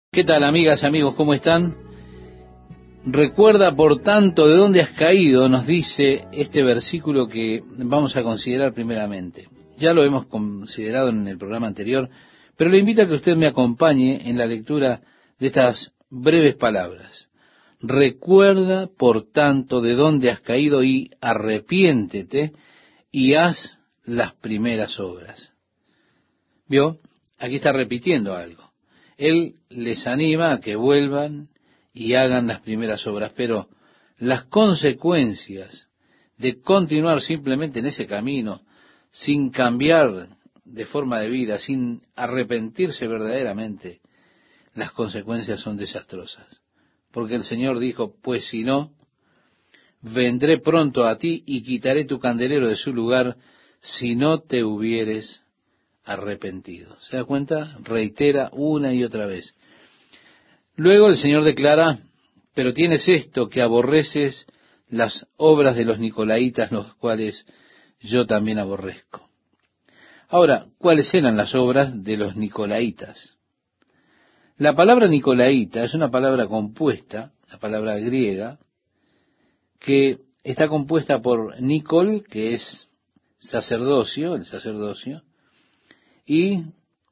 ¿Qué tal, amigas, amigos? ¿Cómo están? Recuerda, por tanto, de dónde has caído, nos dice este versículo que vamos a considerar primeramente. Ya lo hemos considerado en el programa anterior, pero le invito a que usted me acompañe en la lectura de estas breves palabras. Recuerda, por tanto, de dónde has caído y arrepiéntete y haz las primeras obras. ¿Vio? Aquí está repitiendo algo. Él les anima a que vuelvan y hagan las primeras obras, pero las consecuencias de continuar simplemente en ese camino, sin cambiar de forma de vida, sin arrepentirse verdaderamente, las consecuencias son desastrosas. Porque el Señor dijo, pues si no, vendré pronto a ti y quitaré tu candelero de su lugar si no te hubieres arrepentido. ¿Se da cuenta? Reitera una y otra vez. Luego el Señor declara, pero tienes esto, que aborreces las obras de los nicolaitas, los cuales yo también aborrezco. Ahora, ¿cuáles eran las obras de los nicolaitas? La palabra nicolaita es una palabra compuesta, la palabra griega, que está compuesta por Nicol, que es sacerdocio, el sacerdocio, y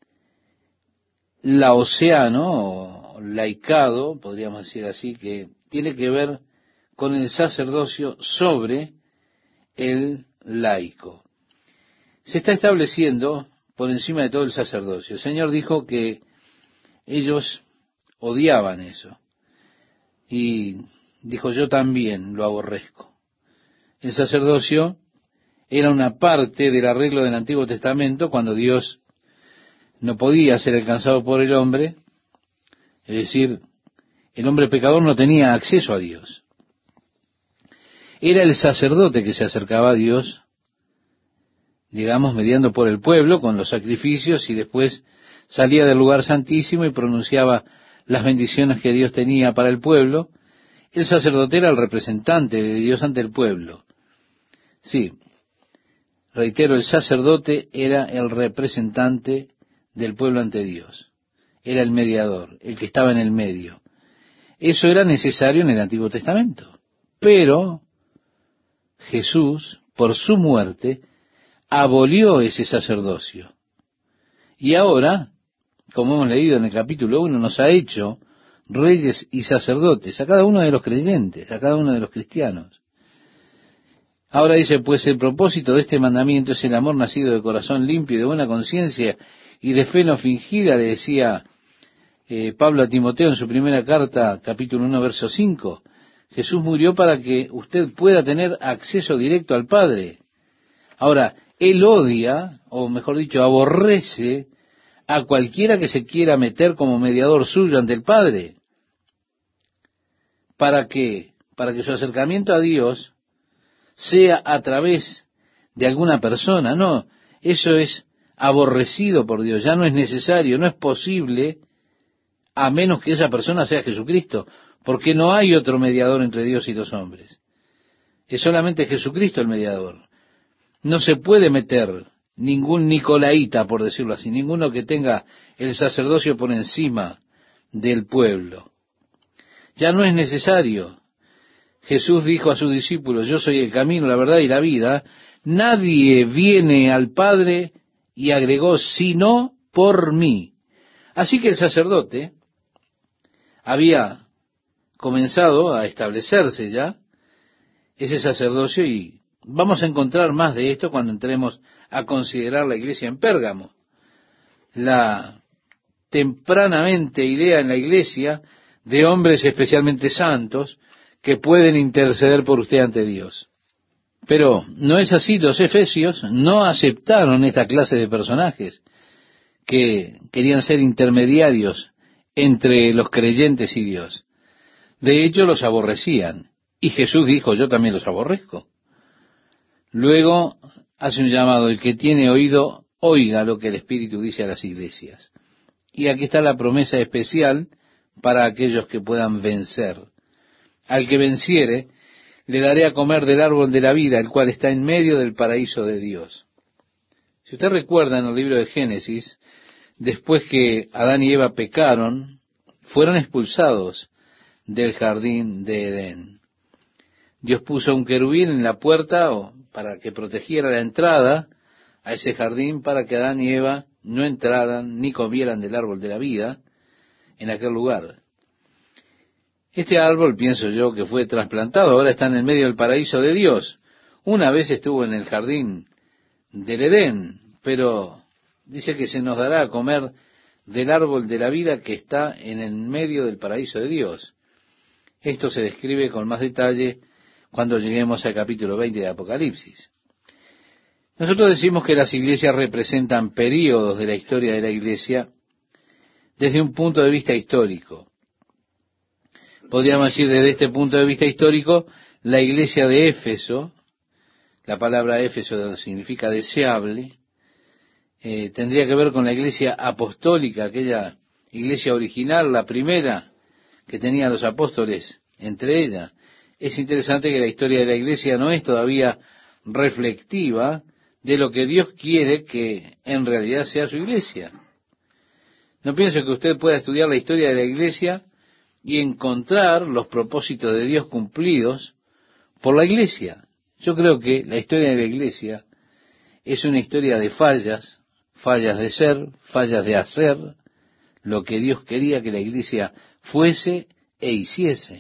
laoceano, o laicado, podríamos decir así, que tiene que ver con el sacerdocio sobre el laico. Se está estableciendo por encima de todo el sacerdocio. El Señor dijo que ellos odiaban eso. Y dijo, yo también lo aborrezco. El sacerdocio era una parte del arreglo del Antiguo Testamento cuando Dios no podía ser alcanzado por el hombre, es decir, el hombre pecador no tenía acceso a Dios. Era el sacerdote que se acercaba a Dios, digamos, mediando por el pueblo con los sacrificios y después salía del lugar santísimo y pronunciaba las bendiciones que Dios tenía para el pueblo. El sacerdote era el representante de Dios ante el pueblo. Sí, reitero, el sacerdote era el representante del pueblo ante Dios. Era el mediador, el que estaba en el medio. Eso era necesario en el Antiguo Testamento. Pero Jesús, por su muerte, abolió ese sacerdocio. Y ahora, como hemos leído en el capítulo 1, nos ha hecho reyes y sacerdotes a cada uno de los creyentes, a cada uno de los cristianos. Ahora dice, pues el propósito de este mandamiento es el amor nacido de corazón limpio y de buena conciencia y de fe no fingida, le decía Pablo a Timoteo en su primera carta, capítulo 1, verso 5. Jesús murió para que usted pueda tener acceso directo al Padre. Ahora, Él odia, o mejor dicho, aborrece a cualquiera que se quiera meter como mediador suyo ante el Padre. ¿Para qué? Para que su acercamiento a Dios sea a través de alguna persona. No, eso es aborrecido por Dios, ya no es necesario, no es posible, a menos que esa persona sea Jesucristo, porque no hay otro mediador entre Dios y los hombres. Es solamente Jesucristo el mediador. No se puede meter ningún nicolaíta, por decirlo así, ninguno que tenga el sacerdocio por encima del pueblo. Ya no es necesario. Jesús dijo a sus discípulos, yo soy el camino, la verdad y la vida. Nadie viene al Padre, y agregó, sino por mí. Así que el sacerdote había comenzado a establecerse ya, ese sacerdocio, y vamos a encontrar más de esto cuando entremos a considerar la iglesia en Pérgamo. La tempranamente idea en la iglesia de hombres especialmente santos que pueden interceder por usted ante Dios. Pero no es así, los efesios no aceptaron esta clase de personajes que querían ser intermediarios entre los creyentes y Dios. De hecho, los aborrecían. Y Jesús dijo, yo también los aborrezco. Luego hace un llamado, el que tiene oído, oiga lo que el Espíritu dice a las iglesias. Y aquí está la promesa especial para aquellos que puedan vencer. Al que venciere, le daré a comer del árbol de la vida, el cual está en medio del paraíso de Dios. Si usted recuerda en el libro de Génesis, después que Adán y Eva pecaron fueron expulsados del jardín de Edén. Dios puso un querubín en la puerta para que protegiera la entrada a ese jardín, para que Adán y Eva no entraran ni comieran del árbol de la vida en aquel lugar. Este árbol, pienso yo, que fue trasplantado, ahora está en el medio del paraíso de Dios. Una vez estuvo en el jardín del Edén, pero dice que se nos dará a comer del árbol de la vida que está en el medio del paraíso de Dios. Esto se describe con más detalle cuando lleguemos al capítulo 20 de Apocalipsis. Nosotros decimos que las iglesias representan períodos de la historia de la iglesia desde un punto de vista histórico. Podríamos decir desde este punto de vista histórico, la iglesia de Éfeso, la palabra Éfeso significa deseable, tendría que ver con la iglesia apostólica, aquella iglesia original, la primera que tenían los apóstoles entre ella. Es interesante que la historia de la iglesia no es todavía reflectiva de lo que Dios quiere que en realidad sea su iglesia. No pienso que usted pueda estudiar la historia de la iglesia y encontrar los propósitos de Dios cumplidos por la iglesia. Yo creo que la historia de la iglesia es una historia de fallas, fallas de ser, fallas de hacer lo que Dios quería que la iglesia fuese e hiciese.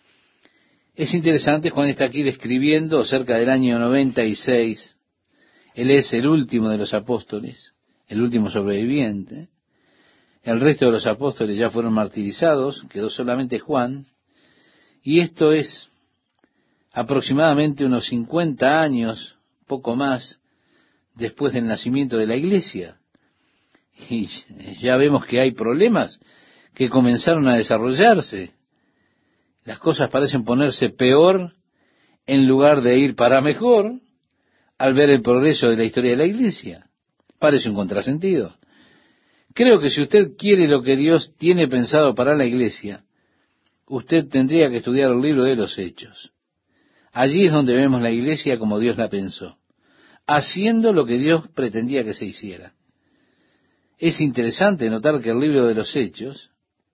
Es interesante, Juan está aquí describiendo cerca del año 96. Él es el último de los apóstoles, el último sobreviviente. El resto de los apóstoles ya fueron martirizados, quedó solamente Juan, y esto es aproximadamente unos 50 años, poco más, después del nacimiento de la iglesia. Y ya vemos que hay problemas que comenzaron a desarrollarse. Las cosas parecen ponerse peor en lugar de ir para mejor al ver el progreso de la historia de la iglesia. Parece un contrasentido. Creo que si usted quiere lo que Dios tiene pensado para la iglesia, usted tendría que estudiar el libro de los Hechos. Allí es donde vemos la iglesia como Dios la pensó, haciendo lo que Dios pretendía que se hiciera. Es interesante notar que el libro de los Hechos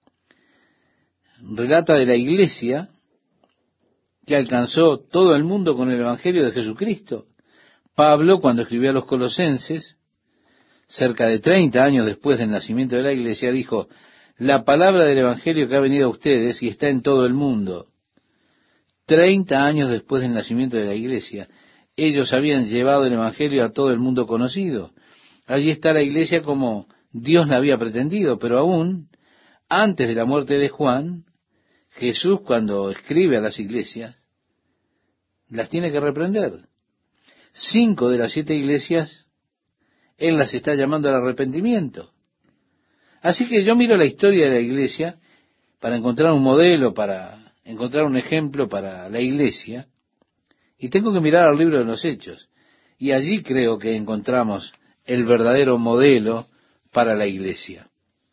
relata de la iglesia que alcanzó todo el mundo con el Evangelio de Jesucristo. Pablo, cuando escribió a los Colosenses, cerca de 30 años después del nacimiento de la iglesia, dijo: la palabra del Evangelio que ha venido a ustedes y está en todo el mundo. 30 años después del nacimiento de la iglesia, ellos habían llevado el Evangelio a todo el mundo conocido. Allí está la iglesia como Dios la había pretendido, pero aún antes de la muerte de Juan, Jesús, cuando escribe a las iglesias, las tiene que reprender. 5 de las 7 iglesias, Él las está llamando al arrepentimiento. Así que yo miro la historia de la iglesia para encontrar un modelo, para encontrar un ejemplo para la iglesia, y tengo que mirar al libro de los Hechos. Y allí creo que encontramos el verdadero modelo para la iglesia.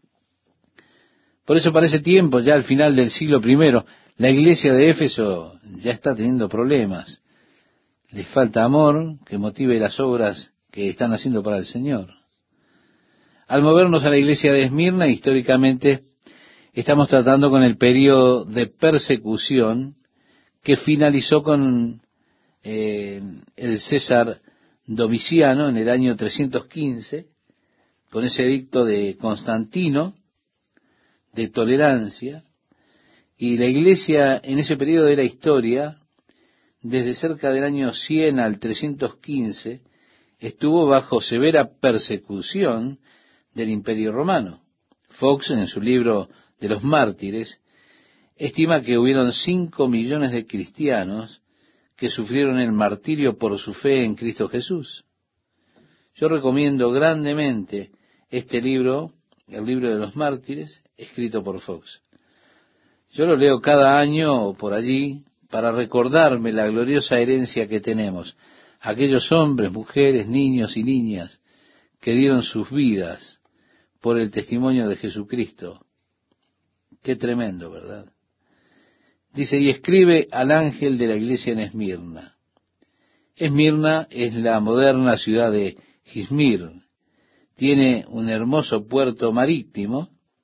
Por eso para ese tiempo, ya al final del siglo I, la iglesia de Éfeso ya está teniendo problemas. Les falta amor que motive las obras que están haciendo para el Señor. Al movernos a la iglesia de Esmirna, históricamente estamos tratando con el periodo de persecución que finalizó con el César Domiciano en el año 315, con ese edicto de Constantino de tolerancia, y la iglesia en ese periodo de la historia, desde cerca del año 100 al 315, estuvo bajo severa persecución del Imperio Romano. Fox, en su libro de los mártires, estima que hubieron 5 millones de cristianos que sufrieron el martirio por su fe en Cristo Jesús. Yo recomiendo grandemente este libro, el libro de los mártires, escrito por Fox. Yo lo leo cada año por allí para recordarme la gloriosa herencia que tenemos. Aquellos hombres, mujeres, niños y niñas que dieron sus vidas por el testimonio de Jesucristo. Qué tremendo, ¿verdad? Dice: y escribe al ángel de la iglesia en Esmirna. Esmirna es la moderna ciudad de Izmir. Tiene un hermoso puerto marítimo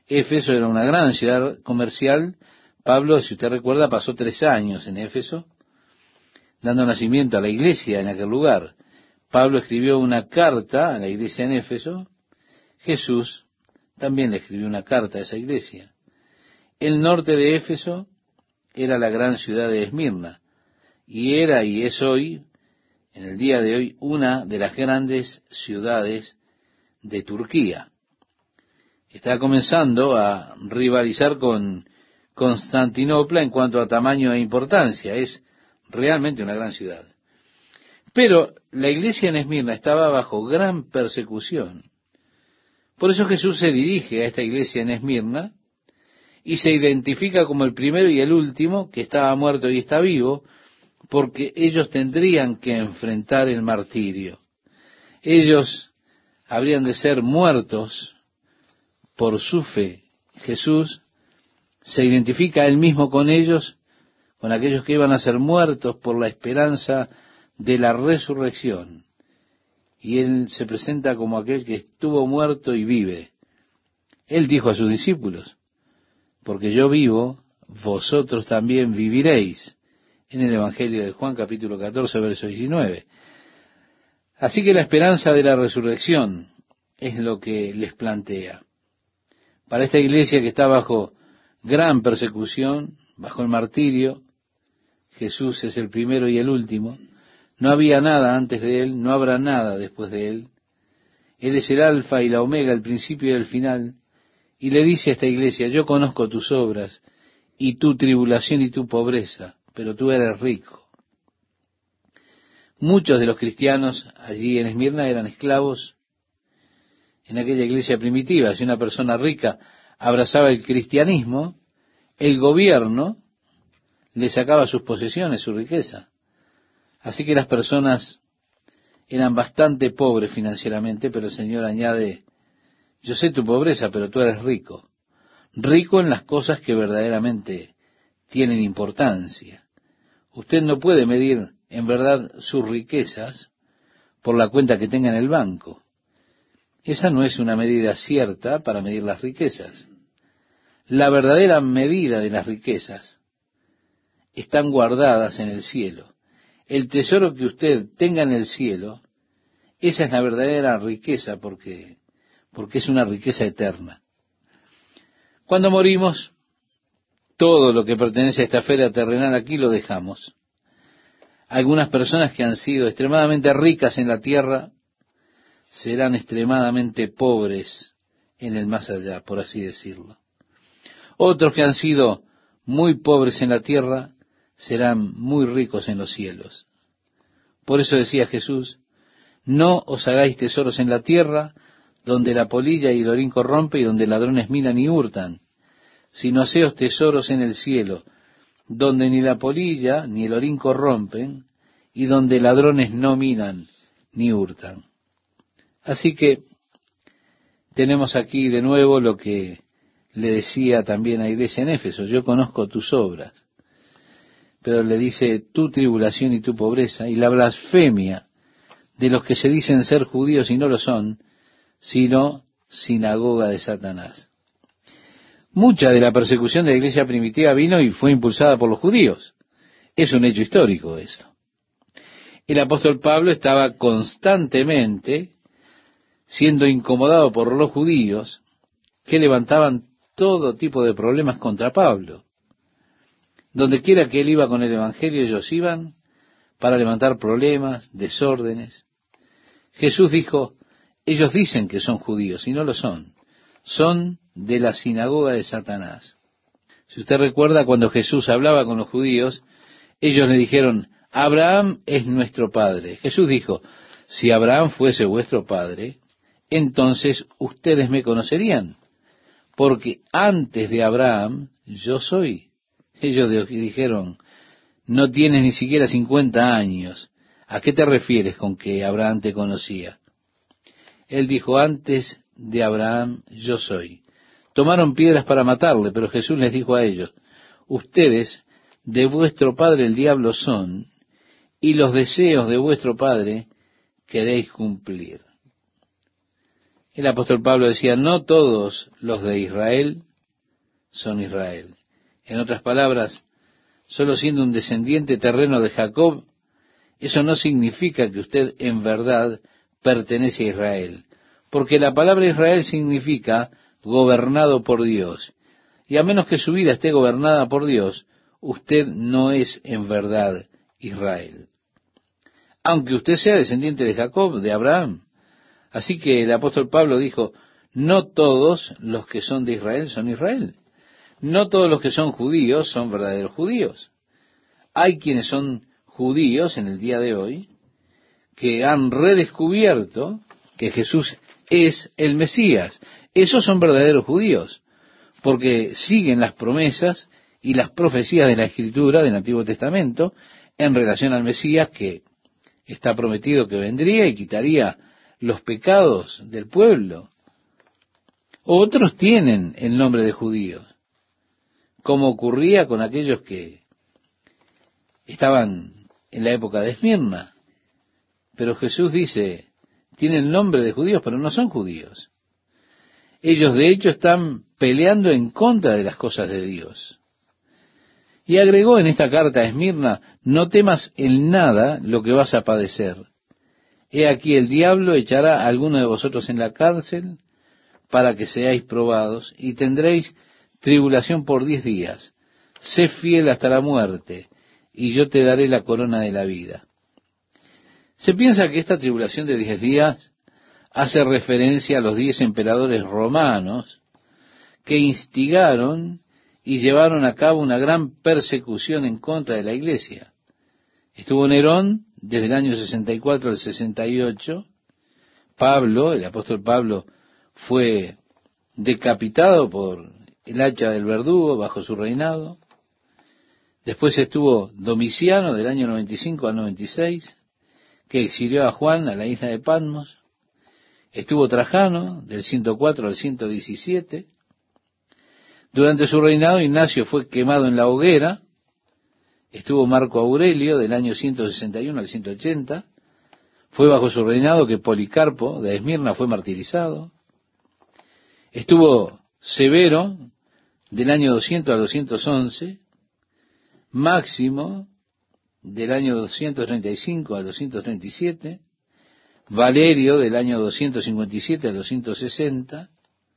Éfeso era una gran ciudad comercial. Pablo, si usted recuerda, pasó 3 años en Éfeso, dando nacimiento a la iglesia en aquel lugar. Pablo escribió una carta a la iglesia en Éfeso. Jesús también le escribió una carta a esa iglesia. El norte de Éfeso era la gran ciudad de Esmirna, y era y es hoy, en el día de hoy, una de las grandes ciudades de Turquía. Está comenzando a rivalizar con Constantinopla en cuanto a tamaño e importancia. Es realmente una gran ciudad. Pero la iglesia en Esmirna estaba bajo gran persecución. Por eso Jesús se dirige a esta iglesia en Esmirna y se identifica como el primero y el último, que estaba muerto y está vivo, porque ellos tendrían que enfrentar el martirio. Ellos habrían de ser muertos por su fe. Jesús se identifica a él mismo con ellos, con aquellos que iban a ser muertos por la esperanza de la resurrección. Y él se presenta como aquel que estuvo muerto y vive. Él dijo a sus discípulos, porque yo vivo, vosotros también viviréis, en el Evangelio de Juan capítulo 14, verso 19. Así que la esperanza de la resurrección es lo que les plantea. Para esta iglesia que está bajo gran persecución, bajo el martirio, Jesús es el primero y el último. No había nada antes de él, no habrá nada después de él. Él es el alfa y la omega, el principio y el final. Y le dice a esta iglesia, yo conozco tus obras y tu tribulación y tu pobreza, pero tú eres rico. Muchos de los cristianos allí en Esmirna eran esclavos en aquella iglesia primitiva. Si una persona rica abrazaba el cristianismo, el gobierno le sacaba sus posesiones, su riqueza. Así que las personas eran bastante pobres financieramente, pero el Señor añade, yo sé tu pobreza, pero tú eres rico. Rico en las cosas que verdaderamente tienen importancia. Usted no puede medir en verdad sus riquezas por la cuenta que tenga en el banco. Esa no es una medida cierta para medir las riquezas. La verdadera medida de las riquezas están guardadas en el cielo. El tesoro que usted tenga en el cielo, esa es la verdadera riqueza porque es una riqueza eterna. Cuando morimos, todo lo que pertenece a esta esfera terrenal aquí lo dejamos. Algunas personas que han sido extremadamente ricas en la tierra serán extremadamente pobres en el más allá, por así decirlo. Otros que han sido muy pobres en la tierra serán muy ricos en los cielos. Por eso decía Jesús, no os hagáis tesoros en la tierra, donde la polilla y el orín corrompe y donde ladrones minan y hurtan, sino haceos tesoros en el cielo, donde ni la polilla ni el orín corrompen, y donde ladrones no minan ni hurtan. Así que tenemos aquí de nuevo lo que le decía también a la iglesia en Éfeso, yo conozco tus obras, pero le dice tu tribulación y tu pobreza, y la blasfemia de los que se dicen ser judíos y no lo son, sino sinagoga de Satanás. Mucha de la persecución de la iglesia primitiva vino y fue impulsada por los judíos. Es un hecho histórico eso. El apóstol Pablo estaba constantemente siendo incomodado por los judíos que levantaban todo tipo de problemas contra Pablo. Donde quiera que él iba con el evangelio, ellos iban para levantar problemas, desórdenes. Jesús dijo, ellos dicen que son judíos y no lo son. Son de la sinagoga de Satanás. Si usted recuerda, cuando Jesús hablaba con los judíos, ellos le dijeron, Abraham es nuestro padre. Jesús dijo, si Abraham fuese vuestro padre, entonces ustedes me conocerían, porque antes de Abraham yo soy. Ellos dijeron, no tienes ni siquiera 50 años. ¿A qué te refieres con que Abraham te conocía? Él dijo, antes de Abraham yo soy. Tomaron piedras para matarle, pero Jesús les dijo a ellos, ustedes de vuestro padre el diablo son, y los deseos de vuestro padre queréis cumplir. El apóstol Pablo decía, no todos los de Israel son Israel. En otras palabras, solo siendo un descendiente terreno de Jacob, eso no significa que usted en verdad pertenece a Israel, porque la palabra Israel significa gobernado por Dios, y a menos que su vida esté gobernada por Dios, usted no es en verdad Israel. Aunque usted sea descendiente de Jacob, de Abraham. Así que el apóstol Pablo dijo, no todos los que son de Israel son Israel. No todos los que son judíos son verdaderos judíos. Hay quienes son judíos en el día de hoy que han redescubierto que Jesús es el Mesías. Esos son verdaderos judíos, porque siguen las promesas y las profecías de la Escritura del Antiguo Testamento en relación al Mesías que está prometido que vendría y quitaría los pecados del pueblo. Otros tienen el nombre de judíos, como ocurría con aquellos que estaban en la época de Esmirna. Pero Jesús dice, tienen nombre de judíos, pero no son judíos. Ellos de hecho están peleando en contra de las cosas de Dios. Y agregó en esta carta a Esmirna, no temas en nada lo que vas a padecer. He aquí el diablo echará a alguno de vosotros en la cárcel para que seáis probados y tendréis tribulación por 10 días. Sé fiel hasta la muerte y yo te daré la corona de la vida. Se piensa que esta tribulación de 10 días hace referencia a los 10 emperadores romanos que instigaron y llevaron a cabo una gran persecución en contra de la iglesia. Estuvo Nerón desde el año 64 al 68. Pablo, el apóstol Pablo, fue decapitado por el hacha del verdugo bajo su reinado. Después estuvo Domiciano del año 95 al 96, que exilió a Juan a la isla de Patmos. Estuvo Trajano del 104 al 117. Durante su reinado, Ignacio fue quemado en la hoguera. Estuvo Marco Aurelio del año 161 al 180. Fue bajo su reinado que Policarpo de Esmirna fue martirizado. Estuvo Severo del año 200 al 211. Máximo del año 235 al 237. Valerio del año 257 al 260.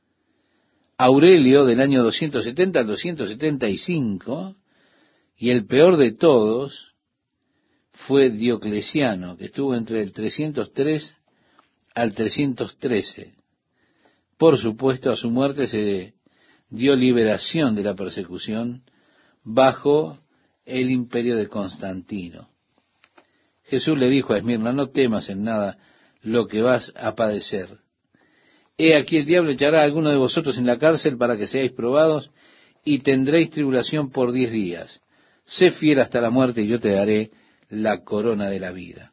Aurelio del año 270 al 275, y el peor de todos fue Diocleciano, que estuvo entre el 303 al 313. Por supuesto, a su muerte se dio liberación de la persecución bajo el imperio de Constantino. Jesús le dijo a Esmirna, no temas en nada lo que vas a padecer. He aquí el diablo echará a alguno de vosotros en la cárcel para que seáis probados y tendréis tribulación por 10 días. Sé fiel hasta la muerte y yo te daré la corona de la vida.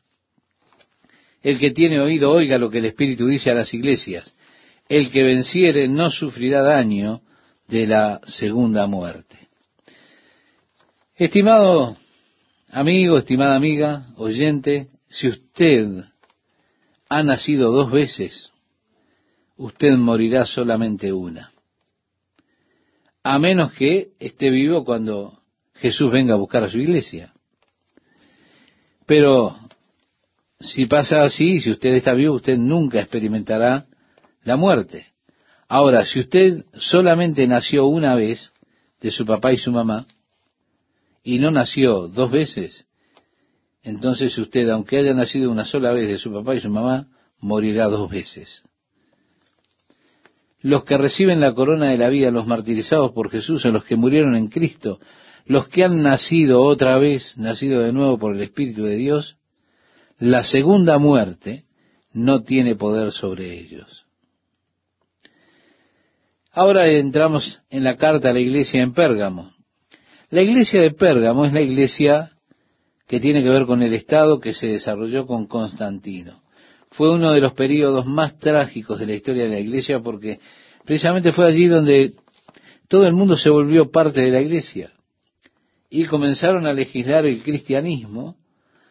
El que tiene oído oiga lo que el Espíritu dice a las iglesias. El que venciere no sufrirá daño de la segunda muerte. Estimado amigo, estimada amiga, oyente, si usted ha nacido 2 veces, usted morirá solamente una. A menos que esté vivo cuando Jesús venga a buscar a su iglesia. Pero si pasa así, si usted está vivo, usted nunca experimentará la muerte. Ahora, si usted solamente nació una vez de su papá y su mamá, y no nació 2 veces, entonces usted, aunque haya nacido una sola vez de su papá y su mamá, morirá 2 veces. Los que reciben la corona de la vida, los martirizados por Jesús, son los que murieron en Cristo, los que han nacido otra vez, nacido de nuevo por el Espíritu de Dios, la segunda muerte no tiene poder sobre ellos. Ahora entramos en la carta a la iglesia en Pérgamo. La iglesia de Pérgamo es la iglesia que tiene que ver con el estado que se desarrolló con Constantino. Fue uno de los períodos más trágicos de la historia de la iglesia porque precisamente fue allí donde todo el mundo se volvió parte de la iglesia y comenzaron a legislar el cristianismo,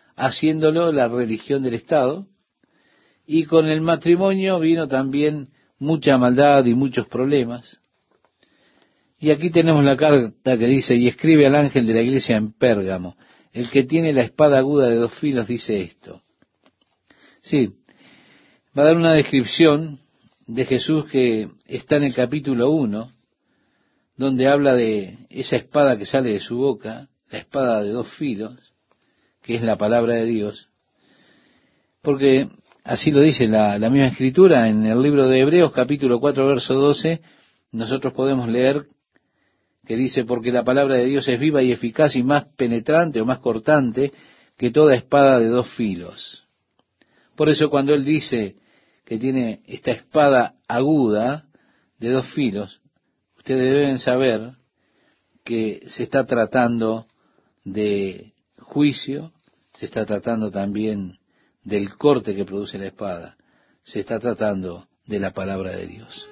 haciéndolo la religión del Estado, y con el matrimonio vino también mucha maldad y muchos problemas. Y aquí tenemos la carta que dice, y escribe al ángel de la iglesia en Pérgamo, el que tiene la espada aguda de 2 filos dice esto. Sí, va a dar una descripción de Jesús que está en el capítulo 1, donde habla de esa espada que sale de su boca, la espada de 2 filos, que es la palabra de Dios, porque así lo dice la misma Escritura en el libro de Hebreos, capítulo 4, verso 12, nosotros podemos leer que dice, porque la palabra de Dios es viva y eficaz y más penetrante o más cortante que toda espada de 2 filos. Por eso cuando él dice que tiene esta espada aguda de 2 filos, ustedes deben saber que se está tratando de juicio, se está tratando también del corte que produce la espada, se está tratando de la palabra de Dios.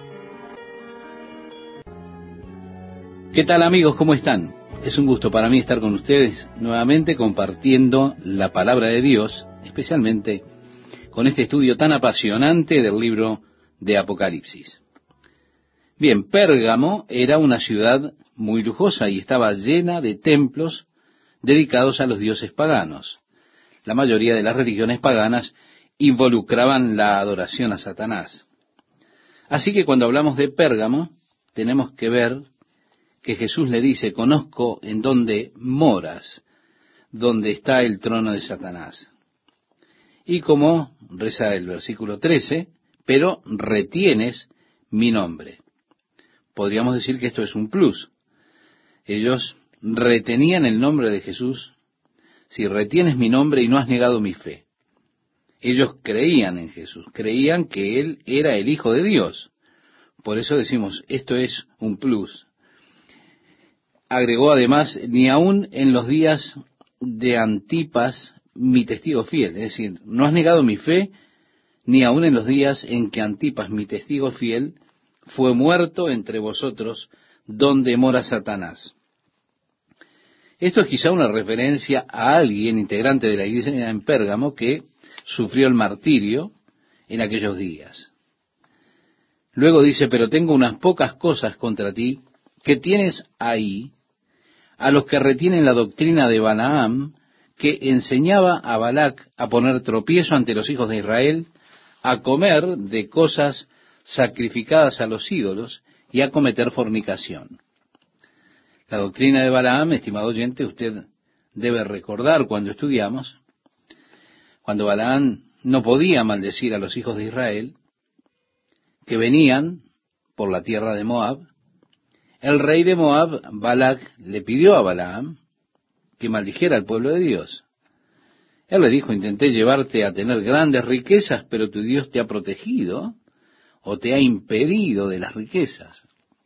¿Qué tal, amigos? ¿Cómo están? Es un gusto para mí estar con ustedes nuevamente compartiendo la palabra de Dios, especialmente con este estudio tan apasionante del libro de Apocalipsis. Bien, Pérgamo era una ciudad muy lujosa y estaba llena de templos dedicados a los dioses paganos. La mayoría de las religiones paganas involucraban la adoración a Satanás. Así que cuando hablamos de Pérgamo, tenemos que ver que Jesús le dice, conozco en dónde moras, donde está el trono de Satanás. Y como reza el versículo 13, pero retienes mi nombre. Podríamos decir que esto es un plus. Ellos retenían el nombre de Jesús. Si retienes mi nombre y no has negado mi fe. Ellos creían en Jesús, creían que Él era el Hijo de Dios. Por eso decimos, esto es un plus. Agregó además, ni aun en los días de Antipas, mi testigo fiel. Es decir, no has negado mi fe, ni aun en los días en que Antipas, mi testigo fiel, fue muerto entre vosotros, donde mora Satanás. Esto es quizá una referencia a alguien integrante de la iglesia en Pérgamo que sufrió el martirio en aquellos días. Luego dice, pero tengo unas pocas cosas contra ti que tienes ahí, a los que retienen la doctrina de Balaam, que enseñaba a Balac a poner tropiezo ante los hijos de Israel, a comer de cosas sacrificadas a los ídolos y a cometer fornicación. La doctrina de Balaam, estimado oyente, usted debe recordar cuando estudiamos, cuando Balaam no podía maldecir a los hijos de Israel, que venían por la tierra de Moab. El rey de Moab, Balac, le pidió a Balaam que maldijera al pueblo de Dios. Él le dijo, intenté llevarte a tener grandes riquezas, pero tu Dios te ha protegido o te ha impedido de las riquezas.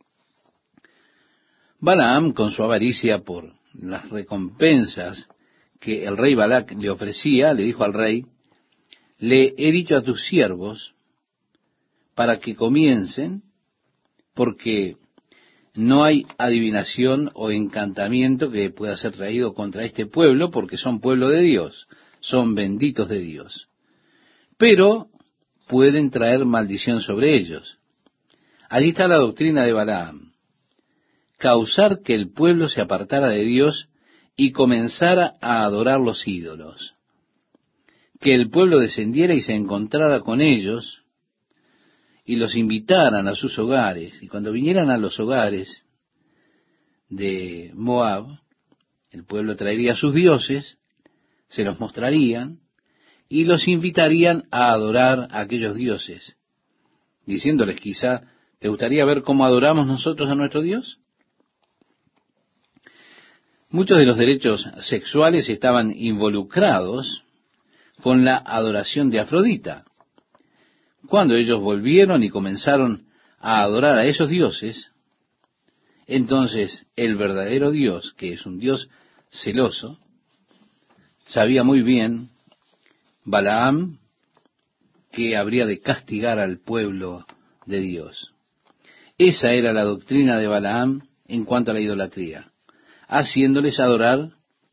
Balaam, con su avaricia por las recompensas que el rey Balac le ofrecía, le dijo al rey, le he dicho a tus siervos para que comiencen, porque no hay adivinación o encantamiento que pueda ser traído contra este pueblo, porque son pueblo de Dios, son benditos de Dios. Pero pueden traer maldición sobre ellos. Allí está la doctrina de Balaam. Causar que el pueblo se apartara de Dios y comenzara a adorar los ídolos. Que el pueblo descendiera y se encontrara con ellos y los invitaran a sus hogares. Y cuando vinieran a los hogares de Moab, el pueblo traería a sus dioses, se los mostrarían y los invitarían a adorar a aquellos dioses, diciéndoles quizá, ¿te gustaría ver cómo adoramos nosotros a nuestro Dios? Muchos de los derechos sexuales estaban involucrados con la adoración de Afrodita. Cuando ellos volvieron y comenzaron a adorar a esos dioses, entonces el verdadero Dios, que es un Dios celoso, sabía muy bien, Balaam, que habría de castigar al pueblo de Dios. Esa era la doctrina de Balaam en cuanto a la idolatría, haciéndoles adorar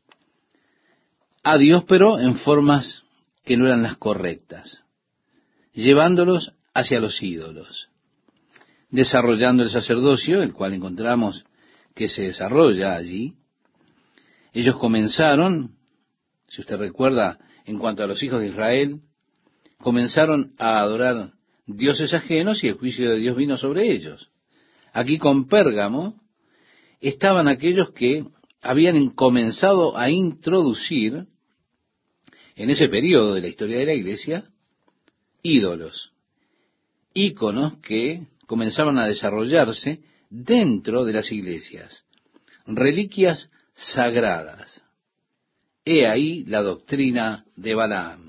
a Dios, pero en formas que no eran las correctas, llevándolos hacia los ídolos, desarrollando el sacerdocio, el cual encontramos que se desarrolla allí. Ellos comenzaron, si usted recuerda, en cuanto a los hijos de Israel, comenzaron a adorar dioses ajenos y el juicio de Dios vino sobre ellos. Aquí con Pérgamo estaban aquellos que habían comenzado a introducir en ese periodo de la historia de la iglesia ídolos, íconos que comenzaban a desarrollarse dentro de las iglesias, reliquias sagradas. He ahí la doctrina de Balaam.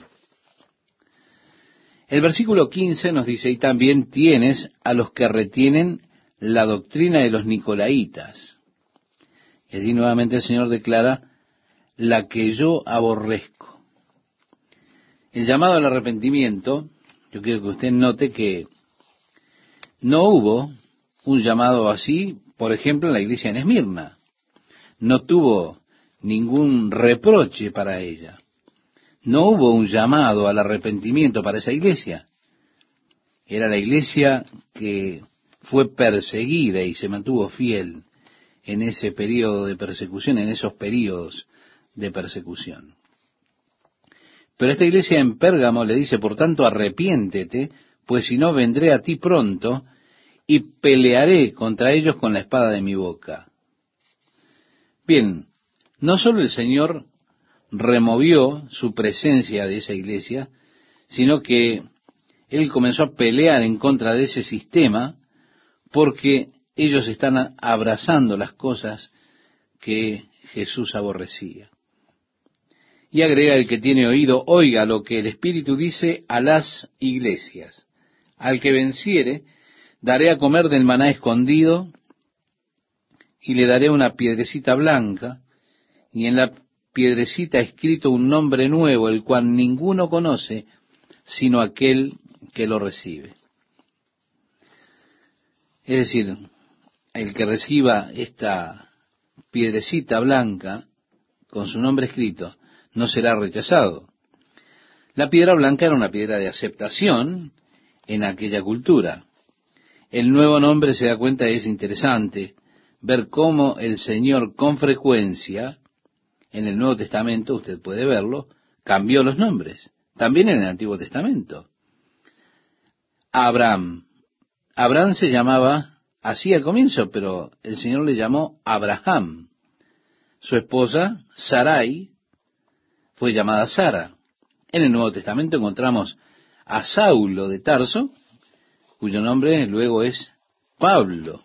El versículo 15 nos dice, y también tienes a los que retienen la doctrina de los nicolaitas. Y allí nuevamente el Señor declara, la que yo aborrezco. El llamado al arrepentimiento, yo quiero que usted note que no hubo un llamado así, por ejemplo, en la iglesia en Esmirna. No tuvo ningún reproche para ella. No hubo un llamado al arrepentimiento para esa iglesia. Era la iglesia que fue perseguida y se mantuvo fiel en ese periodo de persecución, en esos periodos de persecución. Pero esta iglesia en Pérgamo le dice, por tanto, arrepiéntete, pues si no vendré a ti pronto y pelearé contra ellos con la espada de mi boca. Bien, no solo el Señor removió su presencia de esa iglesia, sino que Él comenzó a pelear en contra de ese sistema porque ellos están abrazando las cosas que Jesús aborrecía. Y agrega, el que tiene oído, oiga lo que el Espíritu dice a las iglesias. Al que venciere, daré a comer del maná escondido, y le daré una piedrecita blanca, y en la piedrecita escrito un nombre nuevo, el cual ninguno conoce, sino aquel que lo recibe. Es decir, el que reciba esta piedrecita blanca, con su nombre escrito, no será rechazado. La piedra blanca era una piedra de aceptación en aquella cultura. El nuevo nombre, se da cuenta, es interesante ver cómo el Señor con frecuencia, en el Nuevo Testamento, usted puede verlo, cambió los nombres. También en el Antiguo Testamento. Abraham se llamaba así al comienzo, pero el Señor le llamó Abraham. Su esposa, Sarai, fue llamada Sara. En el Nuevo Testamento encontramos a Saulo de Tarso, cuyo nombre luego es Pablo.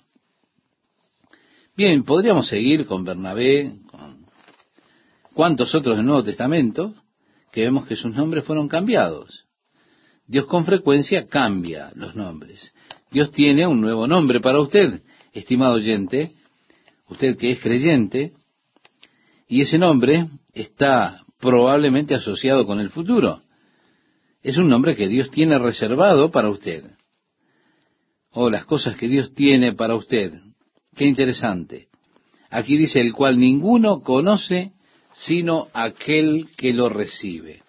Bien, podríamos seguir con Bernabé, con cuantos otros del Nuevo Testamento, que vemos que sus nombres fueron cambiados. Dios con frecuencia cambia los nombres. Dios tiene un nuevo nombre para usted, estimado oyente, usted que es creyente, y ese nombre está probablemente asociado con el futuro. Es un nombre que Dios tiene reservado para usted. Oh, las cosas que Dios tiene para usted. Qué interesante. Aquí dice, el cual ninguno conoce, sino aquel que lo recibe.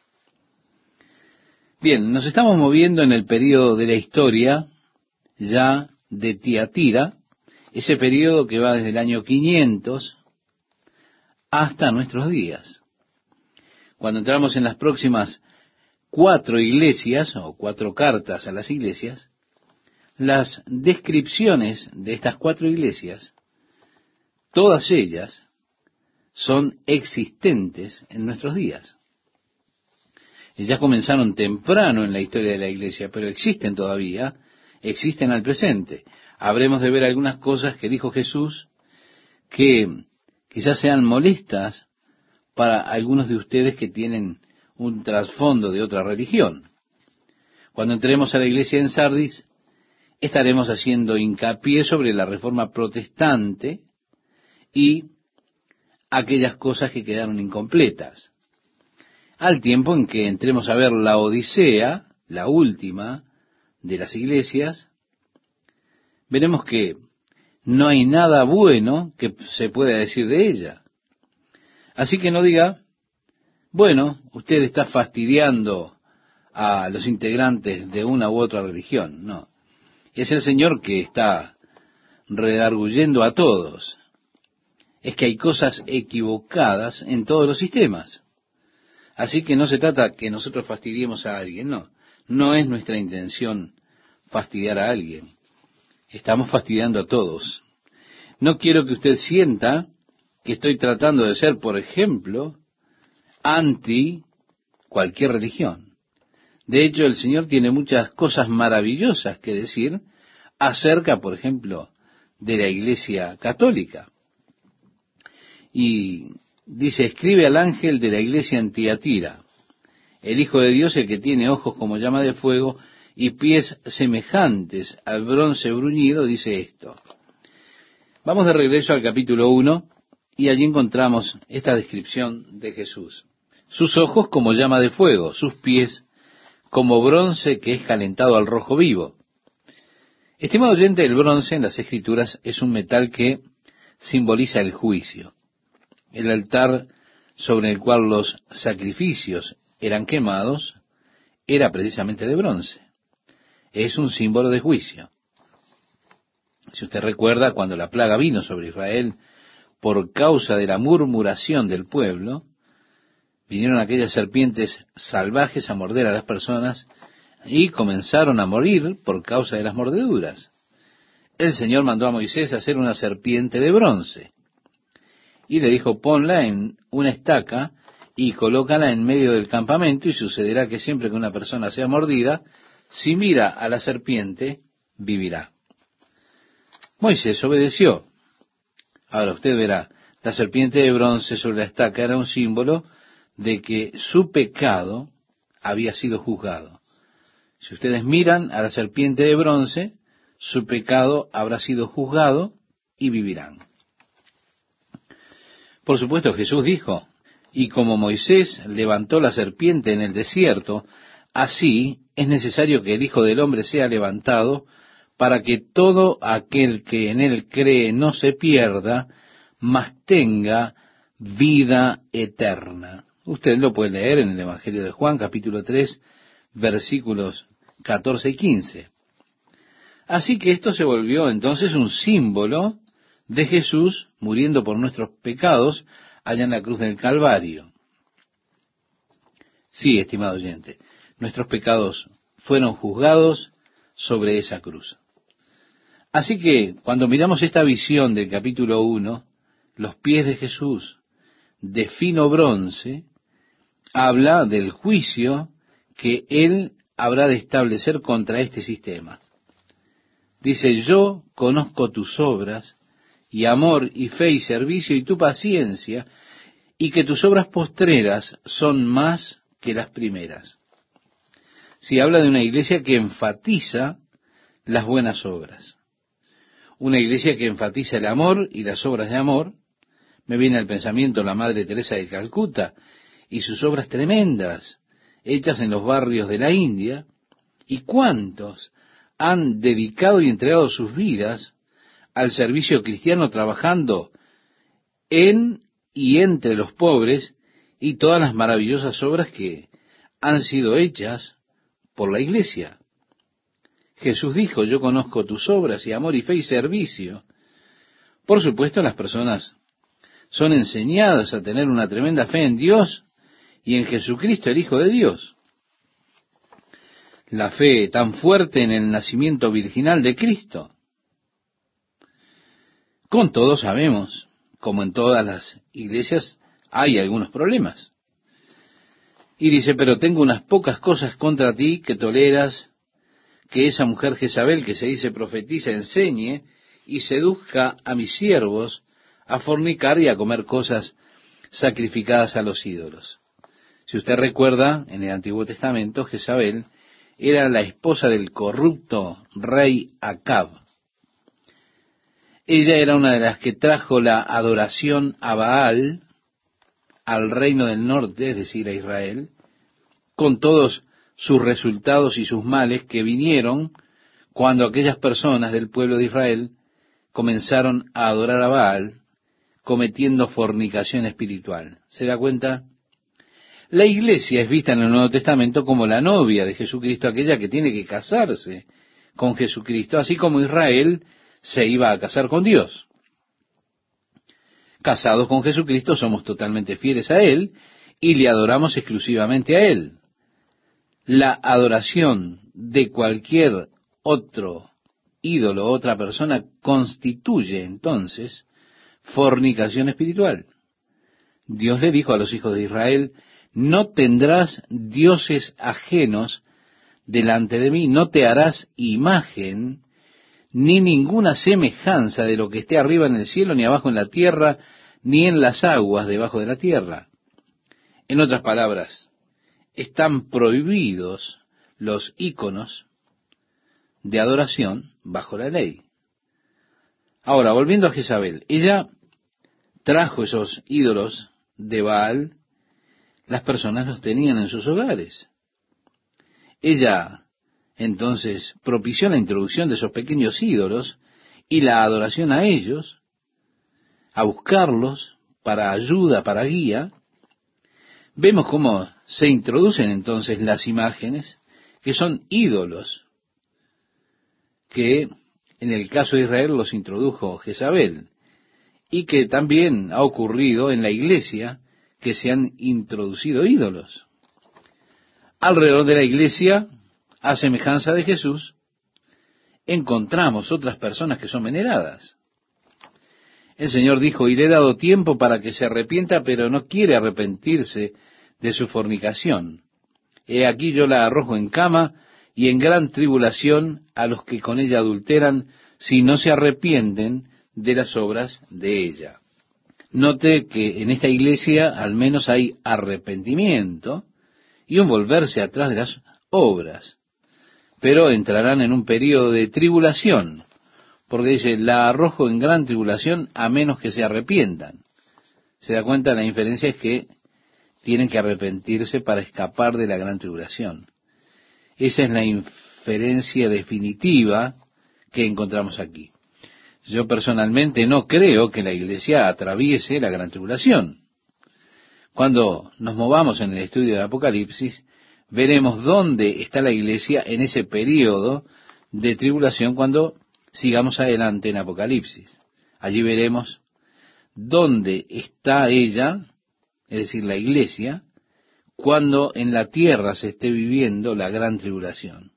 Bien, nos estamos moviendo en el período de la historia ya de Tiatira, ese período que va desde el año 500 hasta nuestros días. Cuando entramos en las próximas 4 iglesias o 4 cartas a las iglesias, las descripciones de estas 4 iglesias, todas ellas son existentes en nuestros días. Ya comenzaron temprano en la historia de la iglesia, pero existen todavía, existen al presente. Habremos de ver algunas cosas que dijo Jesús que quizás sean molestas para algunos de ustedes que tienen un trasfondo de otra religión. Cuando entremos a la iglesia en Sardis, estaremos haciendo hincapié sobre la reforma protestante y aquellas cosas que quedaron incompletas. Al tiempo en que entremos a ver la Odisea, la última de las iglesias, veremos que no hay nada bueno que se pueda decir de ella. Así que no diga, bueno, usted está fastidiando a los integrantes de una u otra religión, no. Es el Señor que está redarguyendo a todos. Es que hay cosas equivocadas en todos los sistemas. Así que no se trata que nosotros fastidiemos a alguien, no. No es nuestra intención fastidiar a alguien. Estamos fastidiando a todos. No quiero que usted sienta que estoy tratando de ser, por ejemplo, anti cualquier religión. De hecho, el Señor tiene muchas cosas maravillosas que decir acerca, por ejemplo, de la Iglesia Católica. Y dice, escribe al ángel de la iglesia en Tiatira, el Hijo de Dios, el que tiene ojos como llama de fuego y pies semejantes al bronce bruñido, dice esto. Vamos de regreso al capítulo 1 y allí encontramos esta descripción de Jesús. Sus ojos como llama de fuego, sus pies como bronce que es calentado al rojo vivo. Estimado oyente, el bronce en las Escrituras es un metal que simboliza el juicio. El altar sobre el cual los sacrificios eran quemados era precisamente de bronce. Es un símbolo de juicio. Si usted recuerda, cuando la plaga vino sobre Israel por causa de la murmuración del pueblo, vinieron aquellas serpientes salvajes a morder a las personas y comenzaron a morir por causa de las mordeduras. El Señor mandó a Moisés a hacer una serpiente de bronce y le dijo, ponla en una estaca y colócala en medio del campamento, y sucederá que siempre que una persona sea mordida, si mira a la serpiente, vivirá. Moisés obedeció. Ahora usted verá, la serpiente de bronce sobre la estaca era un símbolo de que su pecado había sido juzgado. Si ustedes miran a la serpiente de bronce, su pecado habrá sido juzgado y vivirán. Por supuesto, Jesús dijo, y como Moisés levantó la serpiente en el desierto, así es necesario que el Hijo del Hombre sea levantado para que todo aquel que en él cree no se pierda, mas tenga vida eterna. Usted lo puede leer en el Evangelio de Juan, capítulo 3, versículos 14 y 15. Así que esto se volvió entonces un símbolo de Jesús muriendo por nuestros pecados allá en la cruz del Calvario. Sí, estimado oyente, nuestros pecados fueron juzgados sobre esa cruz. Así que cuando miramos esta visión del capítulo 1, los pies de Jesús de fino bronce, habla del juicio que Él habrá de establecer contra este sistema. Dice, yo conozco tus obras, y amor, y fe, y servicio, y tu paciencia, y que tus obras postreras son más que las primeras. Si habla de una iglesia que enfatiza las buenas obras, una iglesia que enfatiza el amor y las obras de amor, me viene al pensamiento la Madre Teresa de Calcuta y sus obras tremendas, hechas en los barrios de la India, y cuántos han dedicado y entregado sus vidas al servicio cristiano, trabajando en y entre los pobres, y todas las maravillosas obras que han sido hechas por la iglesia. Jesús dijo, yo conozco tus obras y amor y fe y servicio. Por supuesto, las personas son enseñadas a tener una tremenda fe en Dios y en Jesucristo, el Hijo de Dios. La fe tan fuerte en el nacimiento virginal de Cristo. Con todo sabemos, como en todas las iglesias, hay algunos problemas. Y dice, pero tengo unas pocas cosas contra ti que toleras, que esa mujer Jezabel, que se dice profetiza, enseñe y seduzca a mis siervos a fornicar y a comer cosas sacrificadas a los ídolos. Si usted recuerda, en el Antiguo Testamento, Jezabel era la esposa del corrupto rey Acab. Ella era una de las que trajo la adoración a Baal al reino del norte, es decir, a Israel, con todos sus resultados y sus males que vinieron cuando aquellas personas del pueblo de Israel comenzaron a adorar a Baal, cometiendo fornicación espiritual. ¿Se da cuenta? La iglesia es vista en el Nuevo Testamento como la novia de Jesucristo, aquella que tiene que casarse con Jesucristo, así como Israel se iba a casar con Dios. Casados con Jesucristo somos totalmente fieles a Él y le adoramos exclusivamente a Él. La adoración de cualquier otro ídolo, otra persona, constituye entonces fornicación espiritual. Dios le dijo a los hijos de Israel: no tendrás dioses ajenos delante de mí, no te harás imagen ni ninguna semejanza de lo que esté arriba en el cielo, ni abajo en la tierra, ni en las aguas debajo de la tierra. En otras palabras, están prohibidos los íconos de adoración bajo la ley. Ahora, volviendo a Jezabel, ella trajo esos ídolos de Baal, las personas los tenían en sus hogares. Ella entonces propició la introducción de esos pequeños ídolos y la adoración a ellos, a buscarlos para ayuda, para guía. Vemos cómo se introducen entonces las imágenes que son ídolos, que en el caso de Israel los introdujo Jezabel, y que también ha ocurrido en la iglesia, que se han introducido ídolos. Alrededor de la iglesia, a semejanza de Jesús, encontramos otras personas que son veneradas. El Señor dijo: y le he dado tiempo para que se arrepienta, pero no quiere arrepentirse de su fornicación. He aquí yo la arrojo en cama y en gran tribulación a los que con ella adulteran, si no se arrepienten de las obras de ella. Note que en esta iglesia al menos hay arrepentimiento y un volverse atrás de las obras, pero entrarán en un período de tribulación, porque dice: la arrojo en gran tribulación a menos que se arrepientan. Se da cuenta, la inferencia es que tienen que arrepentirse para escapar de la gran tribulación. Esa es la inferencia definitiva que encontramos aquí. Yo personalmente no creo que la iglesia atraviese la gran tribulación. Cuando nos movamos en el estudio de Apocalipsis, veremos dónde está la iglesia en ese período de tribulación cuando sigamos adelante en Apocalipsis. Allí veremos dónde está ella, es decir, la iglesia, cuando en la tierra se esté viviendo la gran tribulación.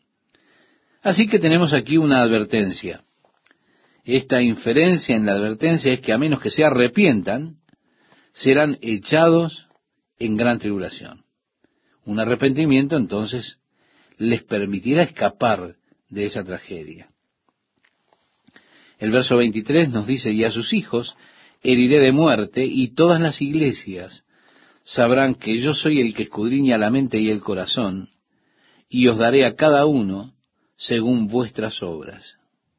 Así que tenemos aquí una advertencia. Esta inferencia en la advertencia es que a menos que se arrepientan, serán echados en gran tribulación. Un arrepentimiento entonces les permitirá escapar de esa tragedia. El verso 23 nos dice: y a sus hijos heriré de muerte, y todas las iglesias sabrán que yo soy el que escudriña la mente y el corazón, y os daré a cada uno según vuestras obras.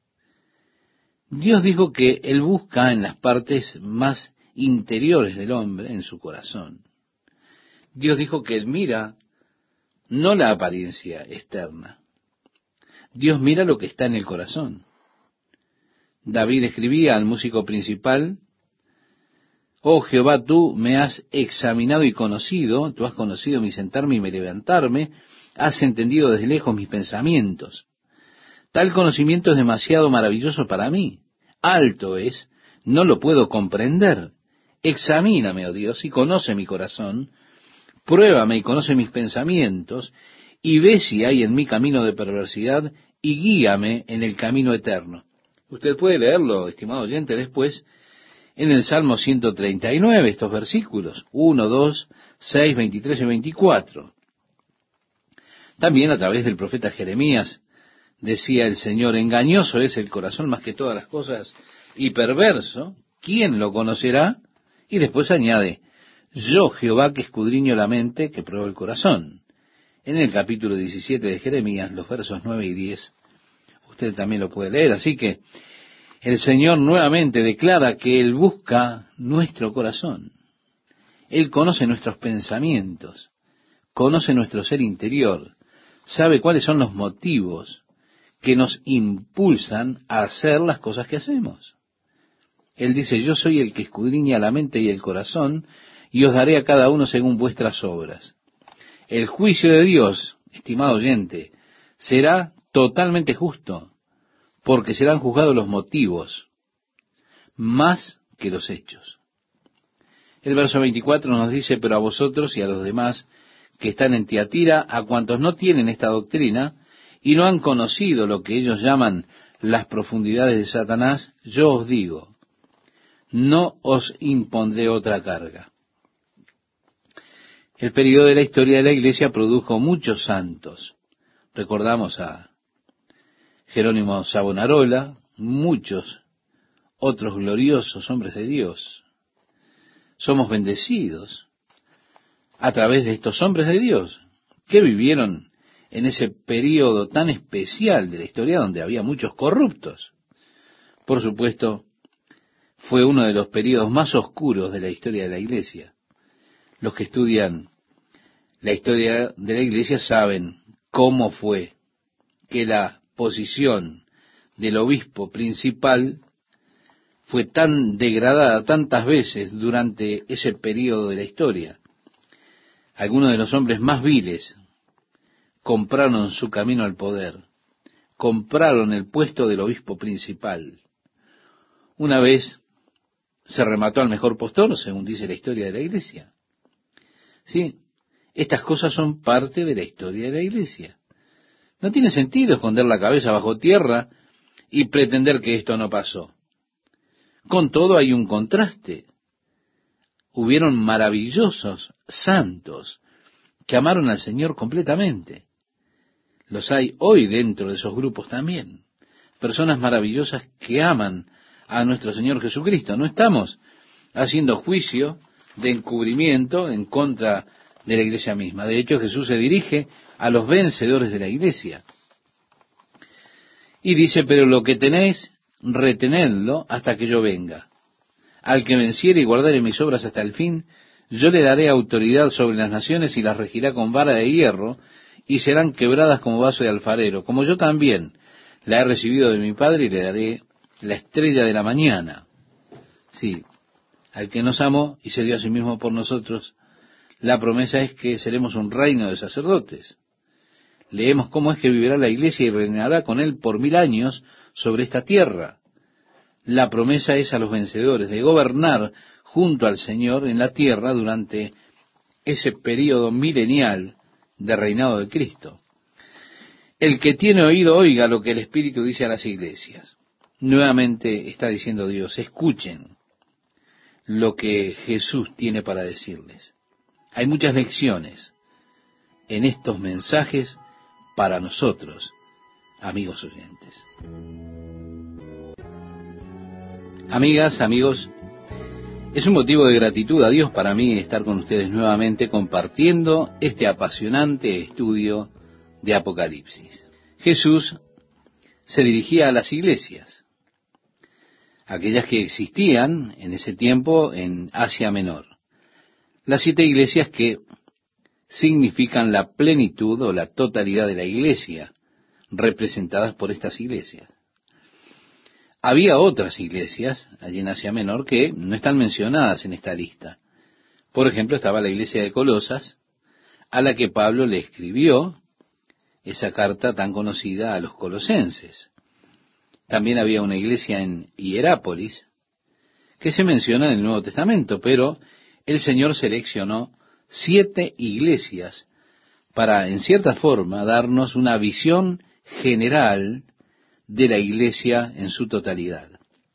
Dios dijo que Él busca en las partes más interiores del hombre, en su corazón. Dios dijo que Él mira no la apariencia externa. Dios mira lo que está en el corazón. David escribía al músico principal: oh Jehová, tú me has examinado y conocido, tú has conocido mi sentarme y mi levantarme, has entendido desde lejos mis pensamientos. Tal conocimiento es demasiado maravilloso para mí. Alto es, no lo puedo comprender. Examíname, oh Dios, y conoce mi corazón. Pruébame y conoce mis pensamientos, y ve si hay en mí camino de perversidad, y guíame en el camino eterno. Usted puede leerlo, estimado oyente, después en el Salmo 139, estos versículos, 1, 2, 6, 23 y 24. También a través del profeta Jeremías decía el Señor: engañoso es el corazón más que todas las cosas, y perverso, ¿quién lo conocerá? Y después añade: yo, Jehová, que escudriño la mente, que pruebo el corazón. En el capítulo 17 de Jeremías, los versos 9 y 10, usted también lo puede leer. Así que el Señor nuevamente declara que Él busca nuestro corazón. Él conoce nuestros pensamientos, conoce nuestro ser interior, sabe cuáles son los motivos que nos impulsan a hacer las cosas que hacemos. Él dice: yo soy el que escudriña la mente y el corazón, y os daré a cada uno según vuestras obras. El juicio de Dios, estimado oyente, será totalmente justo, porque serán juzgados los motivos más que los hechos. El verso 24 nos dice: pero a vosotros y a los demás que están en Tiatira, a cuantos no tienen esta doctrina y no han conocido lo que ellos llaman las profundidades de Satanás, yo os digo, no os impondré otra carga. El periodo de la historia de la Iglesia produjo muchos santos. Recordamos a Jerónimo Savonarola, muchos otros gloriosos hombres de Dios. Somos bendecidos a través de estos hombres de Dios que vivieron en ese periodo tan especial de la historia donde había muchos corruptos. Por supuesto, fue uno de los periodos más oscuros de la historia de la Iglesia. Los que estudian la historia de la Iglesia saben cómo fue que la posición del obispo principal fue tan degradada tantas veces durante ese periodo de la historia. Algunos de los hombres más viles compraron su camino al poder, compraron el puesto del obispo principal. Una vez se remató al mejor postor, según dice la historia de la Iglesia. Sí, estas cosas son parte de la historia de la Iglesia. No tiene sentido esconder la cabeza bajo tierra y pretender que esto no pasó. Con todo hay un contraste. Hubieron maravillosos santos que amaron al Señor completamente. Los hay hoy dentro de esos grupos también. Personas maravillosas que aman a nuestro Señor Jesucristo. No estamos haciendo juicio de encubrimiento en contra de la Iglesia misma. De hecho, Jesús se dirige a los vencedores de la Iglesia. Y dice: pero lo que tenéis, retenedlo hasta que yo venga. Al que venciere y guardare mis obras hasta el fin, yo le daré autoridad sobre las naciones y las regirá con vara de hierro, y serán quebradas como vaso de alfarero, como yo también la he recibido de mi Padre, y le daré la estrella de la mañana. Sí, al que nos amó y se dio a sí mismo por nosotros, la promesa es que seremos un reino de sacerdotes. Leemos cómo es que vivirá la Iglesia y reinará con él por 1000 años sobre esta tierra. La promesa es a los vencedores de gobernar junto al Señor en la tierra durante ese período milenial de reinado de Cristo. El que tiene oído, oiga lo que el Espíritu dice a las iglesias. Nuevamente está diciendo Dios: escuchen lo que Jesús tiene para decirles. Hay muchas lecciones en estos mensajes para nosotros, amigos oyentes. Amigas, amigos, es un motivo de gratitud a Dios para mí estar con ustedes nuevamente compartiendo este apasionante estudio de Apocalipsis. Jesús se dirigía a las iglesias, aquellas que existían en ese tiempo en Asia Menor. Las 7 iglesias que significan la plenitud o la totalidad de la iglesia, representadas por estas iglesias. Había otras iglesias allí en Asia Menor que no están mencionadas en esta lista. Por ejemplo, estaba la iglesia de Colosas, a la que Pablo le escribió esa carta tan conocida a los colosenses. También había una iglesia en Hierápolis, que se menciona en el Nuevo Testamento, pero el Señor seleccionó 7 iglesias para, en cierta forma, darnos una visión general de la iglesia en su totalidad.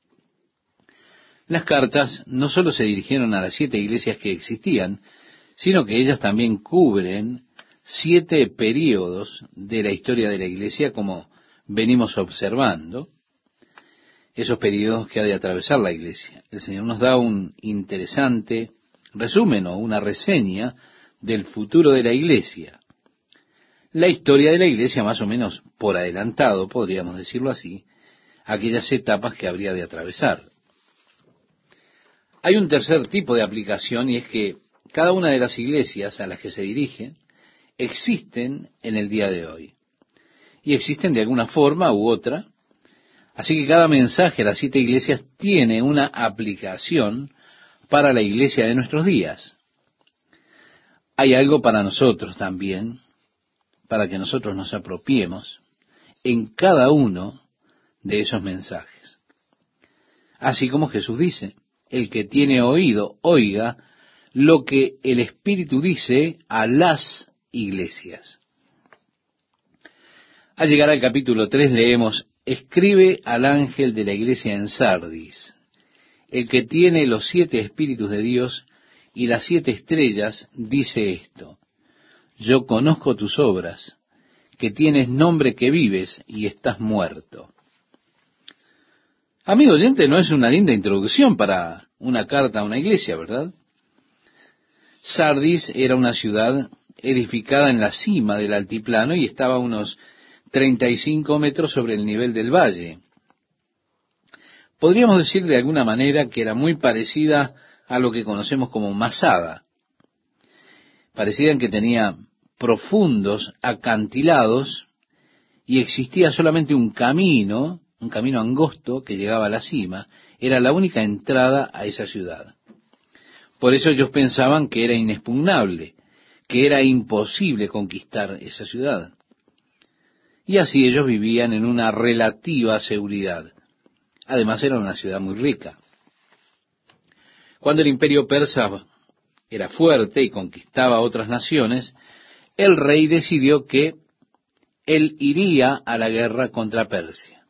Las cartas no solo se dirigieron a las 7 iglesias que existían, sino que ellas también cubren 7 períodos de la historia de la iglesia, como venimos observando, esos períodos que ha de atravesar la iglesia. El Señor nos da un interesante resumen o una reseña del futuro de la iglesia. La historia de la iglesia, más o menos por adelantado, podríamos decirlo así, aquellas etapas que habría de atravesar. Hay un tercer tipo de aplicación, y es que cada una de las iglesias a las que se dirige existen en el día de hoy. Y existen de alguna forma u otra. Así que cada mensaje a las 7 iglesias tiene una aplicación para la iglesia de nuestros días. hay algo para nosotros también, para que nosotros nos apropiemos en cada uno de esos mensajes. Así como Jesús dice, el que tiene oído, oiga lo que el Espíritu dice a las iglesias. Al llegar al capítulo 3 leemos, escribe al ángel de la iglesia en Sardis, el que tiene los 7 espíritus de Dios y las 7 estrellas, dice esto, yo conozco tus obras, que tienes nombre que vives y estás muerto. Amigo oyente, no es una linda introducción para una carta a una iglesia, ¿verdad? Sardis era una ciudad edificada en la cima del altiplano y estaba a unos 35 metros sobre el nivel del valle. Podríamos decir de alguna manera que era muy parecida a lo que conocemos como Masada. Parecida en que tenía profundos acantilados y existía solamente un camino angosto que llegaba a la cima. Era la única entrada a esa ciudad. Por eso ellos pensaban que era inexpugnable, que era imposible conquistar esa ciudad. Y así ellos vivían en una relativa seguridad. Además era una ciudad muy rica. Cuando el imperio persa era fuerte y conquistaba otras naciones, el rey decidió que él iría a la guerra contra Persia.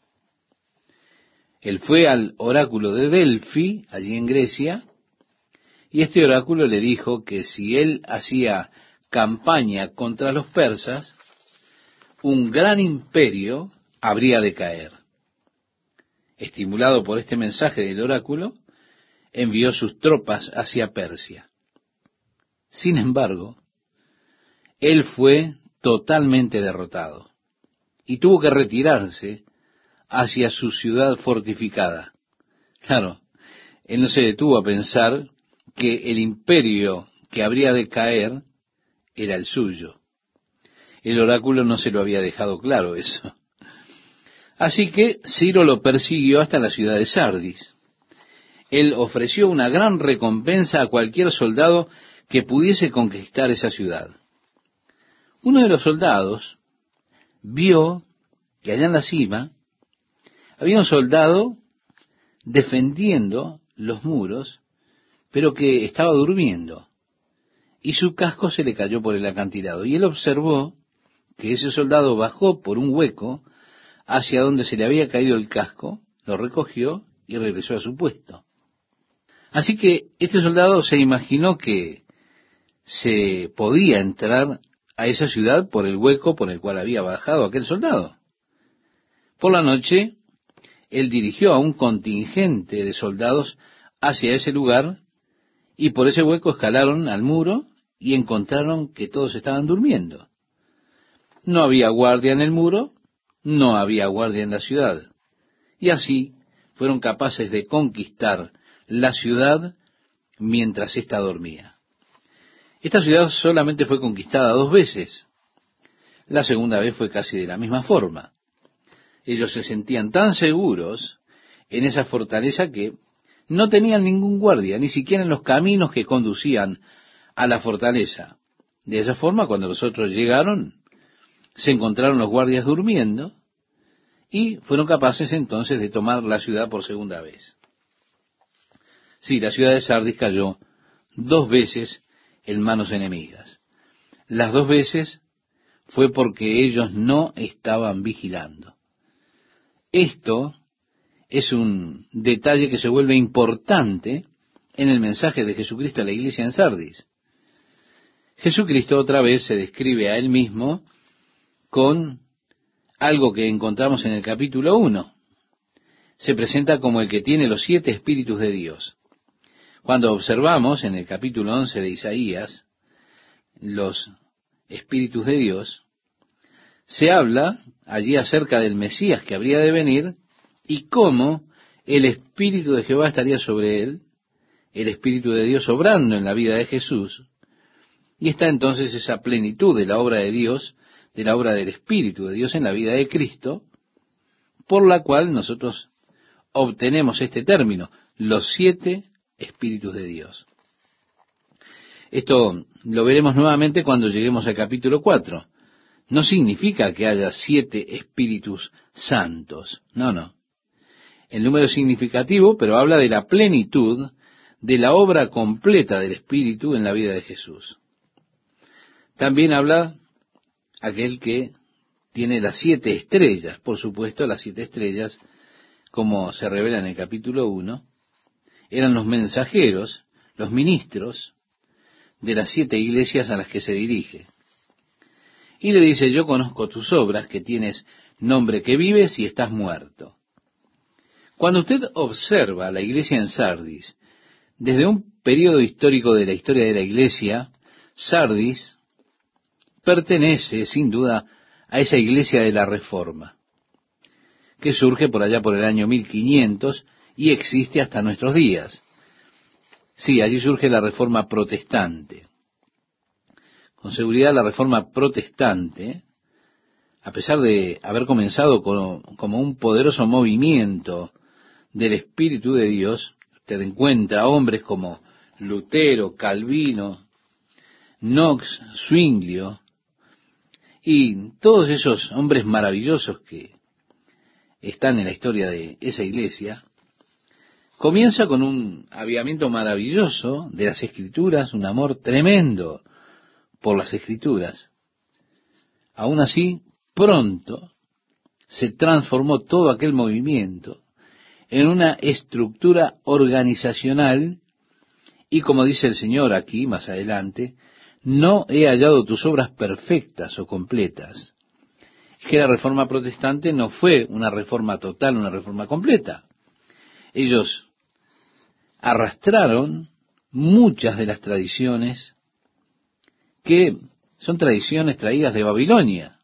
Él fue al oráculo de Delfi, allí en Grecia, y este oráculo le dijo que si él hacía campaña contra los persas, un gran imperio habría de caer. Estimulado por este mensaje del oráculo, envió sus tropas hacia Persia. Sin embargo, él fue totalmente derrotado y tuvo que retirarse hacia su ciudad fortificada. Claro, él no se detuvo a pensar que el imperio que habría de caer era el suyo. El oráculo no se lo había dejado claro eso. Así que Ciro lo persiguió hasta la ciudad de Sardis. Él ofreció una gran recompensa a cualquier soldado que pudiese conquistar esa ciudad. Uno de los soldados vio que allá en la cima había un soldado defendiendo los muros, pero que estaba durmiendo, y su casco se le cayó por el acantilado. Y él observó que ese soldado bajó por un hueco hacia donde se le había caído el casco, lo recogió y regresó a su puesto. Así que este soldado se imaginó que se podía entrar a esa ciudad por el hueco por el cual había bajado aquel soldado. Por la noche, él dirigió a un contingente de soldados hacia ese lugar y por ese hueco escalaron al muro y encontraron que todos estaban durmiendo. No había guardia en el muro, no había guardia en la ciudad. Y así fueron capaces de conquistar la ciudad mientras ésta dormía. Esta ciudad solamente fue conquistada 2 veces. La segunda vez fue casi de la misma forma. Ellos se sentían tan seguros en esa fortaleza que no tenían ningún guardia, ni siquiera en los caminos que conducían a la fortaleza. De esa forma, cuando los otros llegaron, se encontraron los guardias durmiendo y fueron capaces entonces de tomar la ciudad por segunda vez. Sí, la ciudad de Sardis cayó 2 veces en manos enemigas. Las 2 veces fue porque ellos no estaban vigilando. Esto es un detalle que se vuelve importante en el mensaje de Jesucristo a la iglesia en Sardis. Jesucristo otra vez se describe a él mismo con algo que encontramos en el capítulo 1. Se presenta como el que tiene los 7 espíritus de Dios. Cuando observamos en el capítulo 11 de Isaías los espíritus de Dios, se habla allí acerca del Mesías que habría de venir y cómo el Espíritu de Jehová estaría sobre él, el Espíritu de Dios obrando en la vida de Jesús, y está entonces esa plenitud de la obra de Dios, de la obra del Espíritu de Dios en la vida de Cristo, por la cual nosotros obtenemos este término, los 7 espíritus de Dios. Esto lo veremos nuevamente cuando lleguemos al capítulo 4. No significa que haya 7 espíritus santos. No, no. El número es significativo, pero habla de la plenitud de la obra completa del Espíritu en la vida de Jesús. También habla aquel que tiene las 7 estrellas. Por supuesto, las 7 estrellas, como se revela en el capítulo 1, eran los mensajeros, los ministros de las 7 iglesias a las que se dirige. Y le dice, yo conozco tus obras, que tienes nombre que vives y estás muerto. Cuando usted observa la iglesia en Sardis, desde un periodo histórico de la historia de la iglesia, Sardis pertenece sin duda a esa iglesia de la Reforma, que surge por allá por el año 1500 y existe hasta nuestros días. Sí, allí surge la Reforma protestante. Con seguridad la Reforma protestante, a pesar de haber comenzado como un poderoso movimiento del Espíritu de Dios, usted encuentra hombres como Lutero, Calvino, Knox, Zwinglio, y todos esos hombres maravillosos que están en la historia de esa iglesia, comienza con un avivamiento maravilloso de las Escrituras, un amor tremendo por las Escrituras. Aún así, pronto se transformó todo aquel movimiento en una estructura organizacional y, como dice el Señor aquí más adelante, no he hallado tus obras perfectas o completas. Es que la reforma protestante no fue una reforma total, una reforma completa. Ellos arrastraron muchas de las tradiciones que son tradiciones traídas de Babilonia,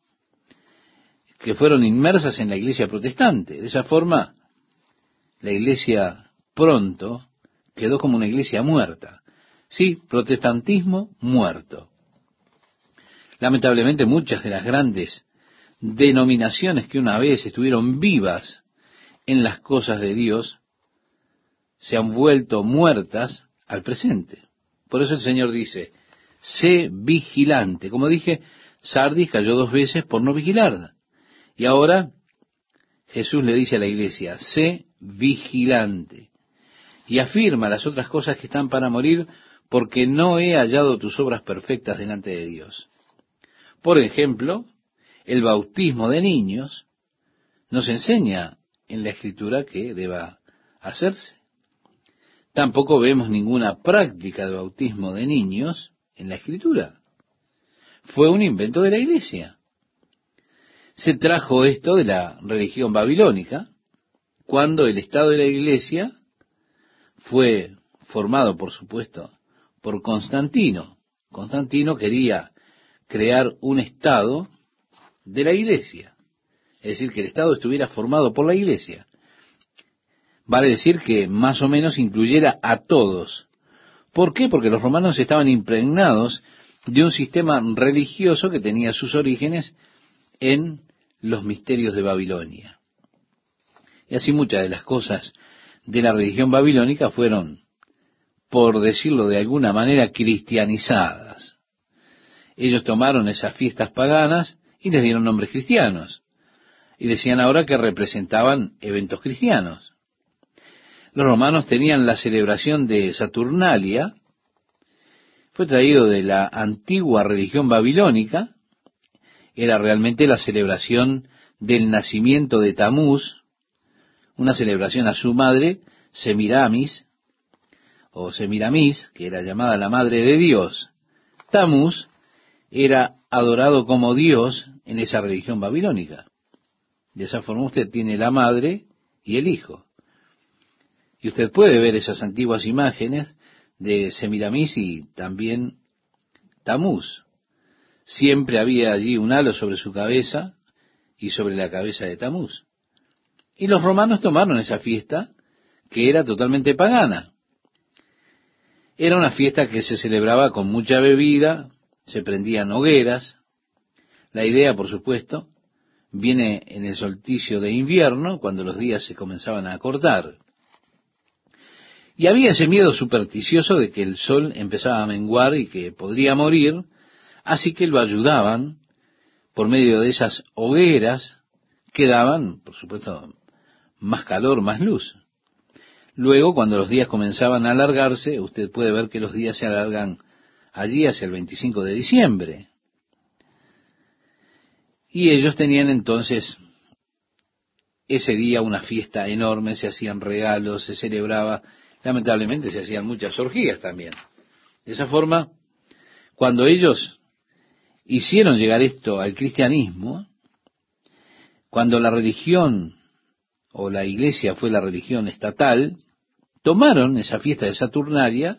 que fueron inmersas en la iglesia protestante. De esa forma, la iglesia pronto quedó como una iglesia muerta. Sí, protestantismo muerto. Lamentablemente muchas de las grandes denominaciones que una vez estuvieron vivas en las cosas de Dios se han vuelto muertas al presente. Por eso el Señor dice, sé vigilante. Como dije, Sardis cayó 2 veces por no vigilar. Y ahora Jesús le dice a la iglesia, sé vigilante. Y afirma las otras cosas que están para morir, porque no he hallado tus obras perfectas delante de Dios. Por ejemplo, el bautismo de niños nos enseña en la Escritura que deba hacerse. Tampoco vemos ninguna práctica de bautismo de niños en la Escritura. Fue un invento de la iglesia. Se trajo esto de la religión babilónica, cuando el Estado de la iglesia fue formado, por supuesto, por Constantino. Constantino quería crear un Estado de la iglesia, es decir, que el Estado estuviera formado por la iglesia. Vale decir que más o menos incluyera a todos. ¿Por qué? Porque los romanos estaban impregnados de un sistema religioso que tenía sus orígenes en los misterios de Babilonia. Y así muchas de las cosas de la religión babilónica fueron, por decirlo de alguna manera, cristianizadas. Ellos tomaron esas fiestas paganas y les dieron nombres cristianos. Y decían ahora que representaban eventos cristianos. Los romanos tenían la celebración de Saturnalia, fue traído de la antigua religión babilónica, era realmente la celebración del nacimiento de Tamuz, una celebración a su madre, Semiramis, o Semiramis, que era llamada la madre de Dios. Tamuz era adorado como Dios en esa religión babilónica. De esa forma usted tiene la madre y el hijo. Y usted puede ver esas antiguas imágenes de Semiramis y también Tamuz. Siempre había allí un halo sobre su cabeza y sobre la cabeza de Tamuz. Y los romanos tomaron esa fiesta, que era totalmente pagana. Era una fiesta que se celebraba con mucha bebida, se prendían hogueras. La idea, por supuesto, viene en el solsticio de invierno, cuando los días se comenzaban a acortar. Y había ese miedo supersticioso de que el sol empezaba a menguar y que podría morir, así que lo ayudaban por medio de esas hogueras que daban, por supuesto, más calor, más luz. Luego, cuando los días comenzaban a alargarse, usted puede ver que los días se alargan allí hacia el 25 de diciembre. Y ellos tenían entonces ese día una fiesta enorme, se hacían regalos, se celebraba, lamentablemente se hacían muchas orgías también. De esa forma, cuando ellos hicieron llegar esto al cristianismo, cuando la religión o la iglesia fue la religión estatal, tomaron esa fiesta de Saturnalia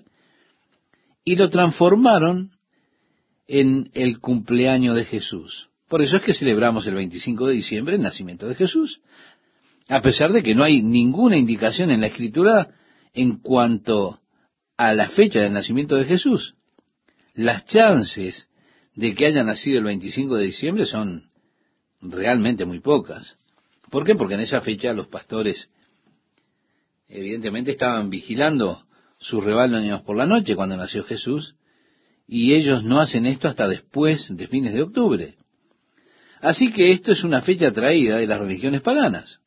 y lo transformaron en el cumpleaños de Jesús. Por eso es que celebramos el 25 de diciembre el nacimiento de Jesús, a pesar de que no hay ninguna indicación en la Escritura en cuanto a la fecha del nacimiento de Jesús. Las chances de que haya nacido el 25 de diciembre son realmente muy pocas. ¿Por qué? Porque en esa fecha los pastores evidentemente estaban vigilando sus rebaños por la noche cuando nació Jesús, y ellos no hacen esto hasta después de fines de octubre. Así que esto es una fecha traída de las religiones paganas.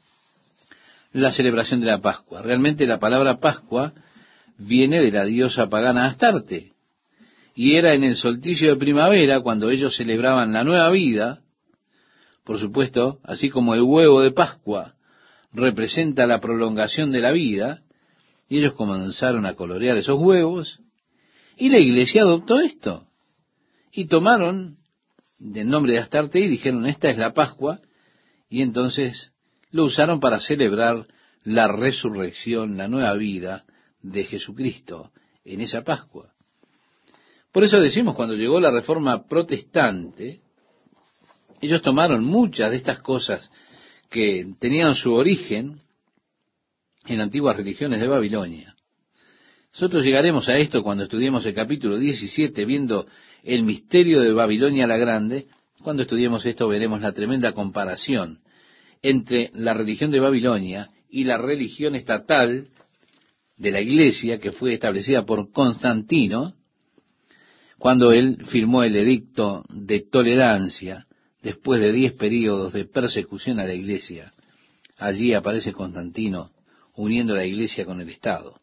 La celebración de la Pascua. Realmente la palabra Pascua viene de la diosa pagana Astarte, y era en el solsticio de primavera cuando ellos celebraban la nueva vida. Por supuesto, así como el huevo de Pascua representa la prolongación de la vida, y ellos comenzaron a colorear esos huevos, y la iglesia adoptó esto, y tomaron del nombre de Astarte y dijeron, esta es la Pascua, y entonces lo usaron para celebrar la resurrección, la nueva vida de Jesucristo en esa Pascua. Por eso decimos, cuando llegó la Reforma Protestante, ellos tomaron muchas de estas cosas que tenían su origen en antiguas religiones de Babilonia. Nosotros llegaremos a esto cuando estudiemos el capítulo 17, viendo el misterio de Babilonia la Grande. Cuando estudiemos esto veremos la tremenda comparación entre la religión de Babilonia y la religión estatal de la iglesia que fue establecida por Constantino cuando él firmó el edicto de tolerancia después de 10 períodos de persecución a la iglesia. Allí aparece Constantino uniendo la iglesia con el Estado.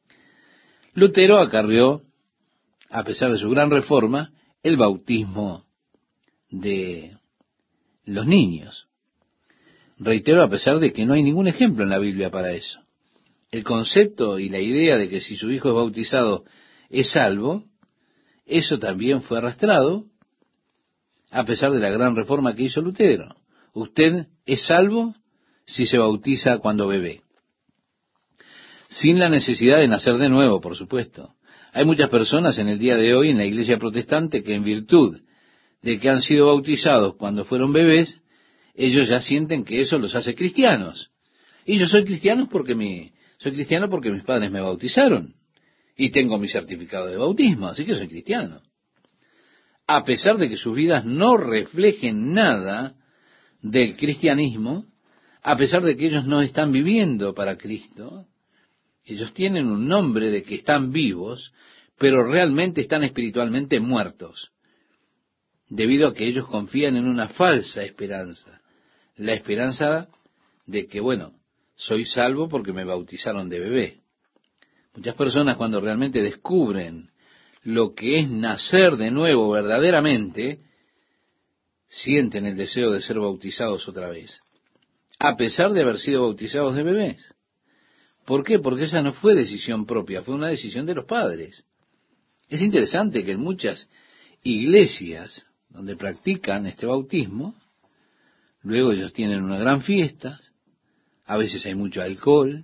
Lutero acarreó, a pesar de su gran reforma, el bautismo de los niños. Reitero, a pesar de que no hay ningún ejemplo en la Biblia para eso. El concepto y la idea de que si su hijo es bautizado es salvo, eso también fue arrastrado, a pesar de la gran reforma que hizo Lutero. Usted es salvo si se bautiza cuando bebé, sin la necesidad de nacer de nuevo, por supuesto. Hay muchas personas en el día de hoy en la iglesia protestante que en virtud de que han sido bautizados cuando fueron bebés, ellos ya sienten que eso los hace cristianos. Y yo soy cristiano porque mis padres me bautizaron y tengo mi certificado de bautismo, así que soy cristiano. A pesar de que sus vidas no reflejen nada del cristianismo, a pesar de que ellos no están viviendo para Cristo, ellos tienen un nombre de que están vivos, pero realmente están espiritualmente muertos, debido a que ellos confían en una falsa esperanza, la esperanza de que, soy salvo porque me bautizaron de bebé. Muchas personas cuando realmente descubren lo que es nacer de nuevo verdaderamente, sienten el deseo de ser bautizados otra vez, a pesar de haber sido bautizados de bebés. ¿Por qué? Porque esa no fue decisión propia, fue una decisión de los padres. Es interesante que en muchas iglesias donde practican este bautismo, luego ellos tienen una gran fiesta, a veces hay mucho alcohol,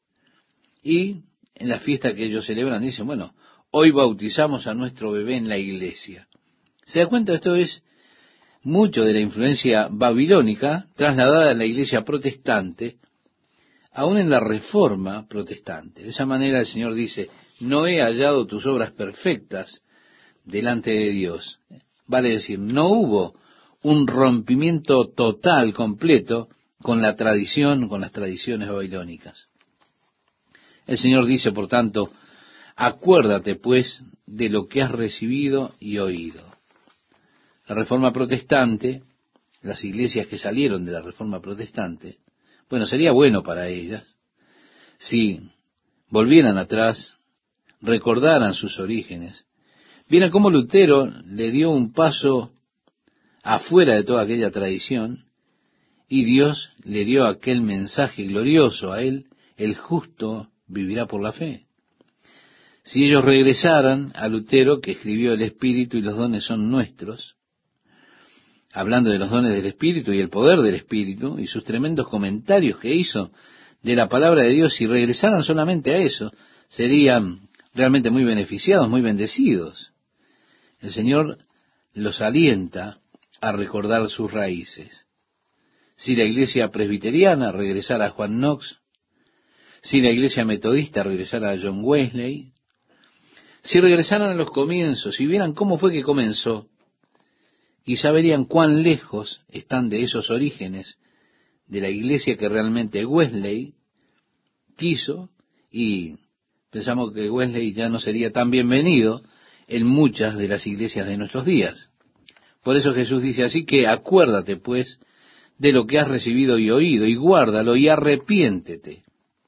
y en la fiesta que ellos celebran dicen, hoy bautizamos a nuestro bebé en la iglesia. ¿Se da cuenta? Esto es mucho de la influencia babilónica trasladada a la iglesia protestante, aún en la reforma protestante. De esa manera el Señor dice, no he hallado tus obras perfectas delante de Dios. Vale decir, no hubo un rompimiento total, completo, con la tradición, con las tradiciones babilónicas. El Señor dice, por tanto, acuérdate pues de lo que has recibido y oído. La Reforma Protestante, las iglesias que salieron de la Reforma Protestante, bueno, sería bueno para ellas si volvieran atrás, recordaran sus orígenes, vieran cómo Lutero le dio un paso afuera de toda aquella tradición y Dios le dio aquel mensaje glorioso a él: el justo vivirá por la fe. Si ellos regresaran a Lutero, que escribió El Espíritu y los dones son nuestros, hablando de los dones del Espíritu y el poder del Espíritu, y sus tremendos comentarios que hizo de la palabra de Dios, si regresaran solamente a eso, serían realmente muy beneficiados, muy bendecidos. El Señor los alienta a recordar sus raíces. Si la iglesia presbiteriana regresara a Juan Knox, si la iglesia metodista regresara a John Wesley, si regresaran a los comienzos y vieran cómo fue que comenzó, quizá verían cuán lejos están de esos orígenes de la iglesia que realmente Wesley quiso, y pensamos que Wesley ya no sería tan bienvenido en muchas de las iglesias de nuestros días. Por eso Jesús dice así que acuérdate pues de lo que has recibido y oído, y guárdalo y arrepiéntete.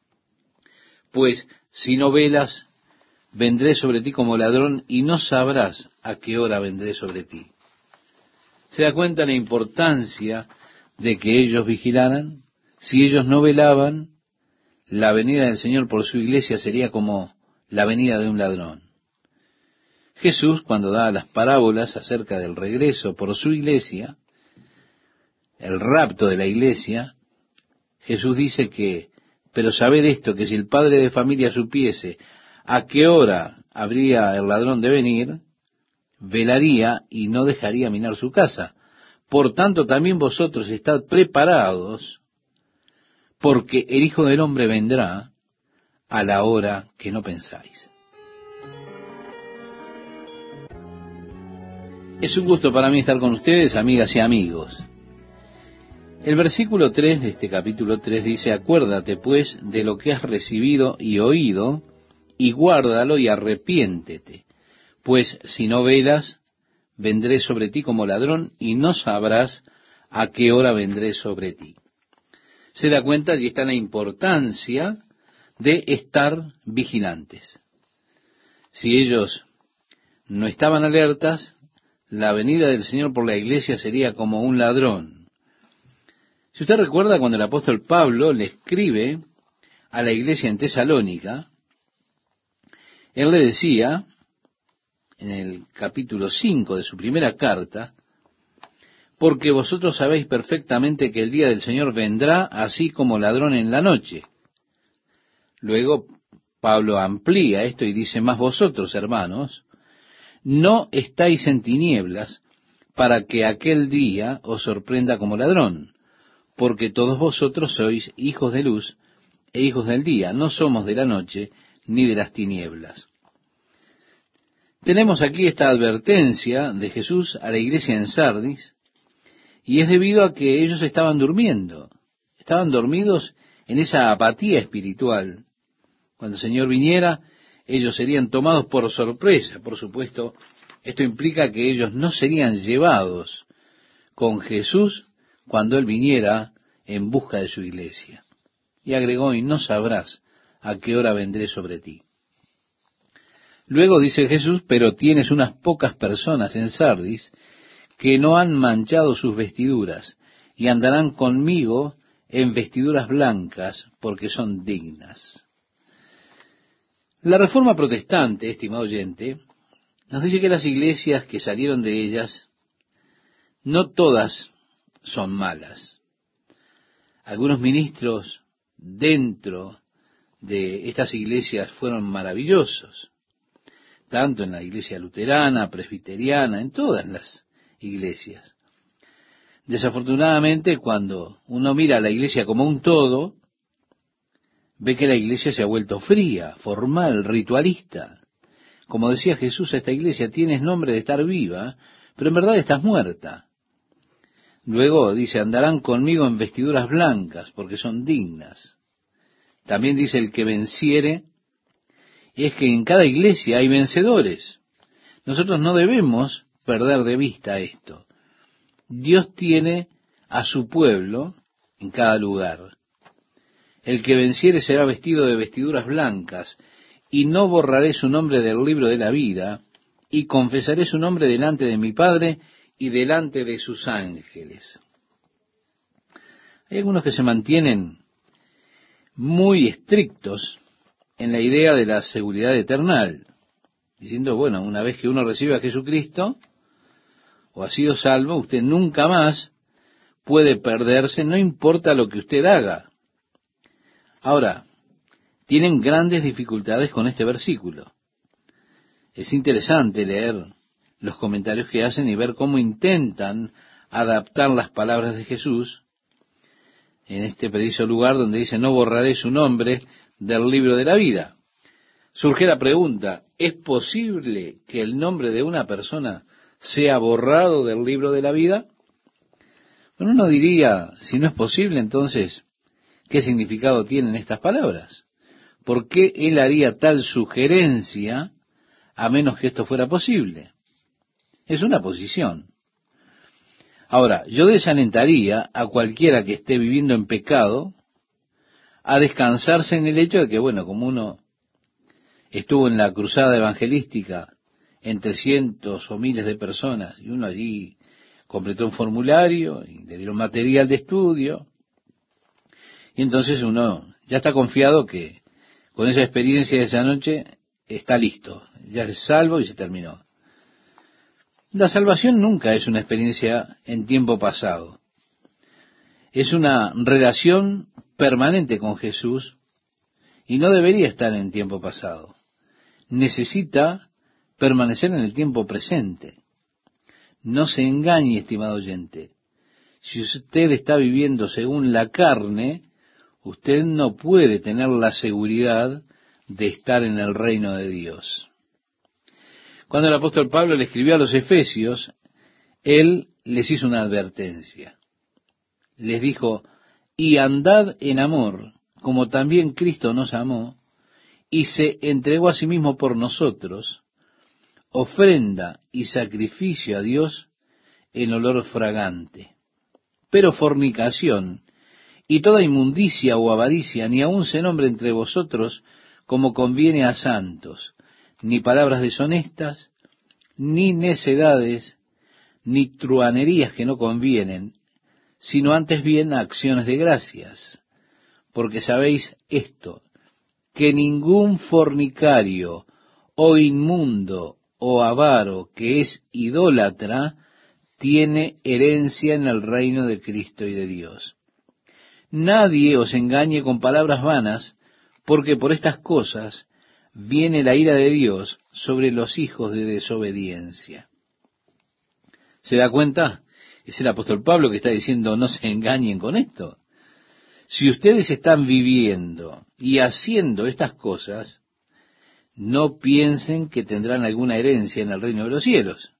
Pues si no velas, vendré sobre ti como ladrón y no sabrás a qué hora vendré sobre ti. ¿Se da cuenta la importancia de que ellos vigilaran? Si ellos no velaban, la venida del Señor por su iglesia sería como la venida de un ladrón. Jesús, cuando da las parábolas acerca del regreso por su iglesia, el rapto de la iglesia, Jesús dice que, pero sabed esto, que si el padre de familia supiese a qué hora habría el ladrón de venir, velaría y no dejaría minar su casa. Por tanto, también vosotros estad preparados, porque el Hijo del Hombre vendrá a la hora que no pensáis. Es un gusto para mí estar con ustedes, amigas y amigos. El versículo 3 de este capítulo 3 dice: acuérdate pues de lo que has recibido y oído, y guárdalo y arrepiéntete, pues si no velas, vendré sobre ti como ladrón y no sabrás a qué hora vendré sobre ti. Se da cuenta, y está la importancia de estar vigilantes. Si ellos no estaban alertas, la venida del Señor por la iglesia sería como un ladrón. Si usted recuerda, cuando el apóstol Pablo le escribe a la iglesia en Tesalónica, él le decía, en el capítulo 5 de su primera carta: porque vosotros sabéis perfectamente que el día del Señor vendrá así como ladrón en la noche. Luego Pablo amplía esto y dice: mas vosotros, hermanos, no estáis en tinieblas para que aquel día os sorprenda como ladrón, porque todos vosotros sois hijos de luz e hijos del día, no somos de la noche ni de las tinieblas. Tenemos aquí esta advertencia de Jesús a la iglesia en Sardis, y es debido a que ellos estaban durmiendo, estaban dormidos en esa apatía espiritual. Cuando el Señor viniera, ellos serían tomados por sorpresa. Por supuesto, esto implica que ellos no serían llevados con Jesús cuando Él viniera en busca de su iglesia. Y agregó: y no sabrás a qué hora vendré sobre ti. Luego dice Jesús: pero tienes unas pocas personas en Sardis que no han manchado sus vestiduras, y andarán conmigo en vestiduras blancas, porque son dignas. La Reforma Protestante, estimado oyente, nos dice que las iglesias que salieron de ellas, no todas son malas. Algunos ministros dentro de estas iglesias fueron maravillosos, tanto en la iglesia luterana, presbiteriana, en todas las iglesias. Desafortunadamente, cuando uno mira a la iglesia como un todo, ve que la iglesia se ha vuelto fría, formal, ritualista. Como decía Jesús a esta iglesia: tienes nombre de estar viva, pero en verdad estás muerta. Luego dice: andarán conmigo en vestiduras blancas, porque son dignas. También dice el que venciere, es que en cada iglesia hay vencedores. Nosotros no debemos perder de vista esto. Dios tiene a su pueblo en cada lugar. El que venciere será vestido de vestiduras blancas, y no borraré su nombre del libro de la vida, y confesaré su nombre delante de mi Padre y delante de sus ángeles. Hay algunos que se mantienen muy estrictos en la idea de la seguridad eternal, diciendo, bueno, una vez que uno recibe a Jesucristo, o ha sido salvo, usted nunca más puede perderse, no importa lo que usted haga. Ahora, tienen grandes dificultades con este versículo. Es interesante leer los comentarios que hacen y ver cómo intentan adaptar las palabras de Jesús en este preciso lugar donde dice, no borraré su nombre del libro de la vida. Surge la pregunta, ¿es posible que el nombre de una persona sea borrado del libro de la vida? Bueno, uno diría, si no es posible, entonces, ¿qué significado tienen estas palabras? ¿Por qué él haría tal sugerencia a menos que esto fuera posible? Es una posición. Ahora, yo desalentaría a cualquiera que esté viviendo en pecado a descansarse en el hecho de que, bueno, como uno estuvo en la cruzada evangelística entre cientos o miles de personas y uno allí completó un formulario y le dieron material de estudio, y entonces uno ya está confiado que con esa experiencia de esa noche está listo, ya es salvo y se terminó. La salvación nunca es una experiencia en tiempo pasado. Es una relación permanente con Jesús y no debería estar en tiempo pasado. Necesita permanecer en el tiempo presente. No se engañe, estimado oyente. Si usted está viviendo según la carne, usted no puede tener la seguridad de estar en el reino de Dios. Cuando el apóstol Pablo le escribió a los Efesios, él les hizo una advertencia. Les dijo, y andad en amor, como también Cristo nos amó, y se entregó a sí mismo por nosotros, ofrenda y sacrificio a Dios en olor fragante. Pero fornicación y toda inmundicia o avaricia, ni aun se nombre entre vosotros como conviene a santos, ni palabras deshonestas, ni necedades, ni truhanerías que no convienen, sino antes bien acciones de gracias. Porque sabéis esto, que ningún fornicario, o inmundo, o avaro, que es idólatra, tiene herencia en el reino de Cristo y de Dios. Nadie os engañe con palabras vanas, porque por estas cosas viene la ira de Dios sobre los hijos de desobediencia. ¿Se da cuenta? Es el apóstol Pablo que está diciendo, no se engañen con esto. Si ustedes están viviendo y haciendo estas cosas, no piensen que tendrán alguna herencia en el reino de los cielos.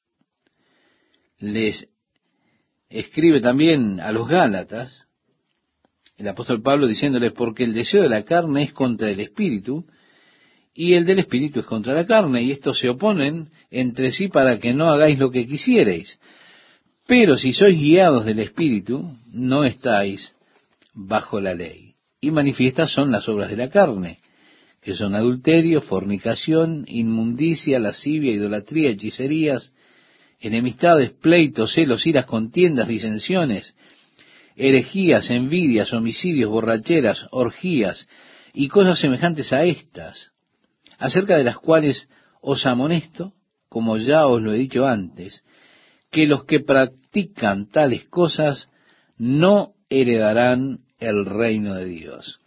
Les escribe también a los Gálatas, el apóstol Pablo diciéndoles, porque el deseo de la carne es contra el espíritu, y el del espíritu es contra la carne, y estos se oponen entre sí para que no hagáis lo que quisierais. Pero si sois guiados del espíritu, no estáis bajo la ley. Y manifiestas son las obras de la carne, que son adulterio, fornicación, inmundicia, lascivia, idolatría, hechicerías, enemistades, pleitos, celos, iras, contiendas, disensiones, herejías, envidias, homicidios, borracheras, orgías y cosas semejantes a estas, acerca de las cuales os amonesto, como ya os lo he dicho antes, que los que practican tales cosas no heredarán el reino de Dios.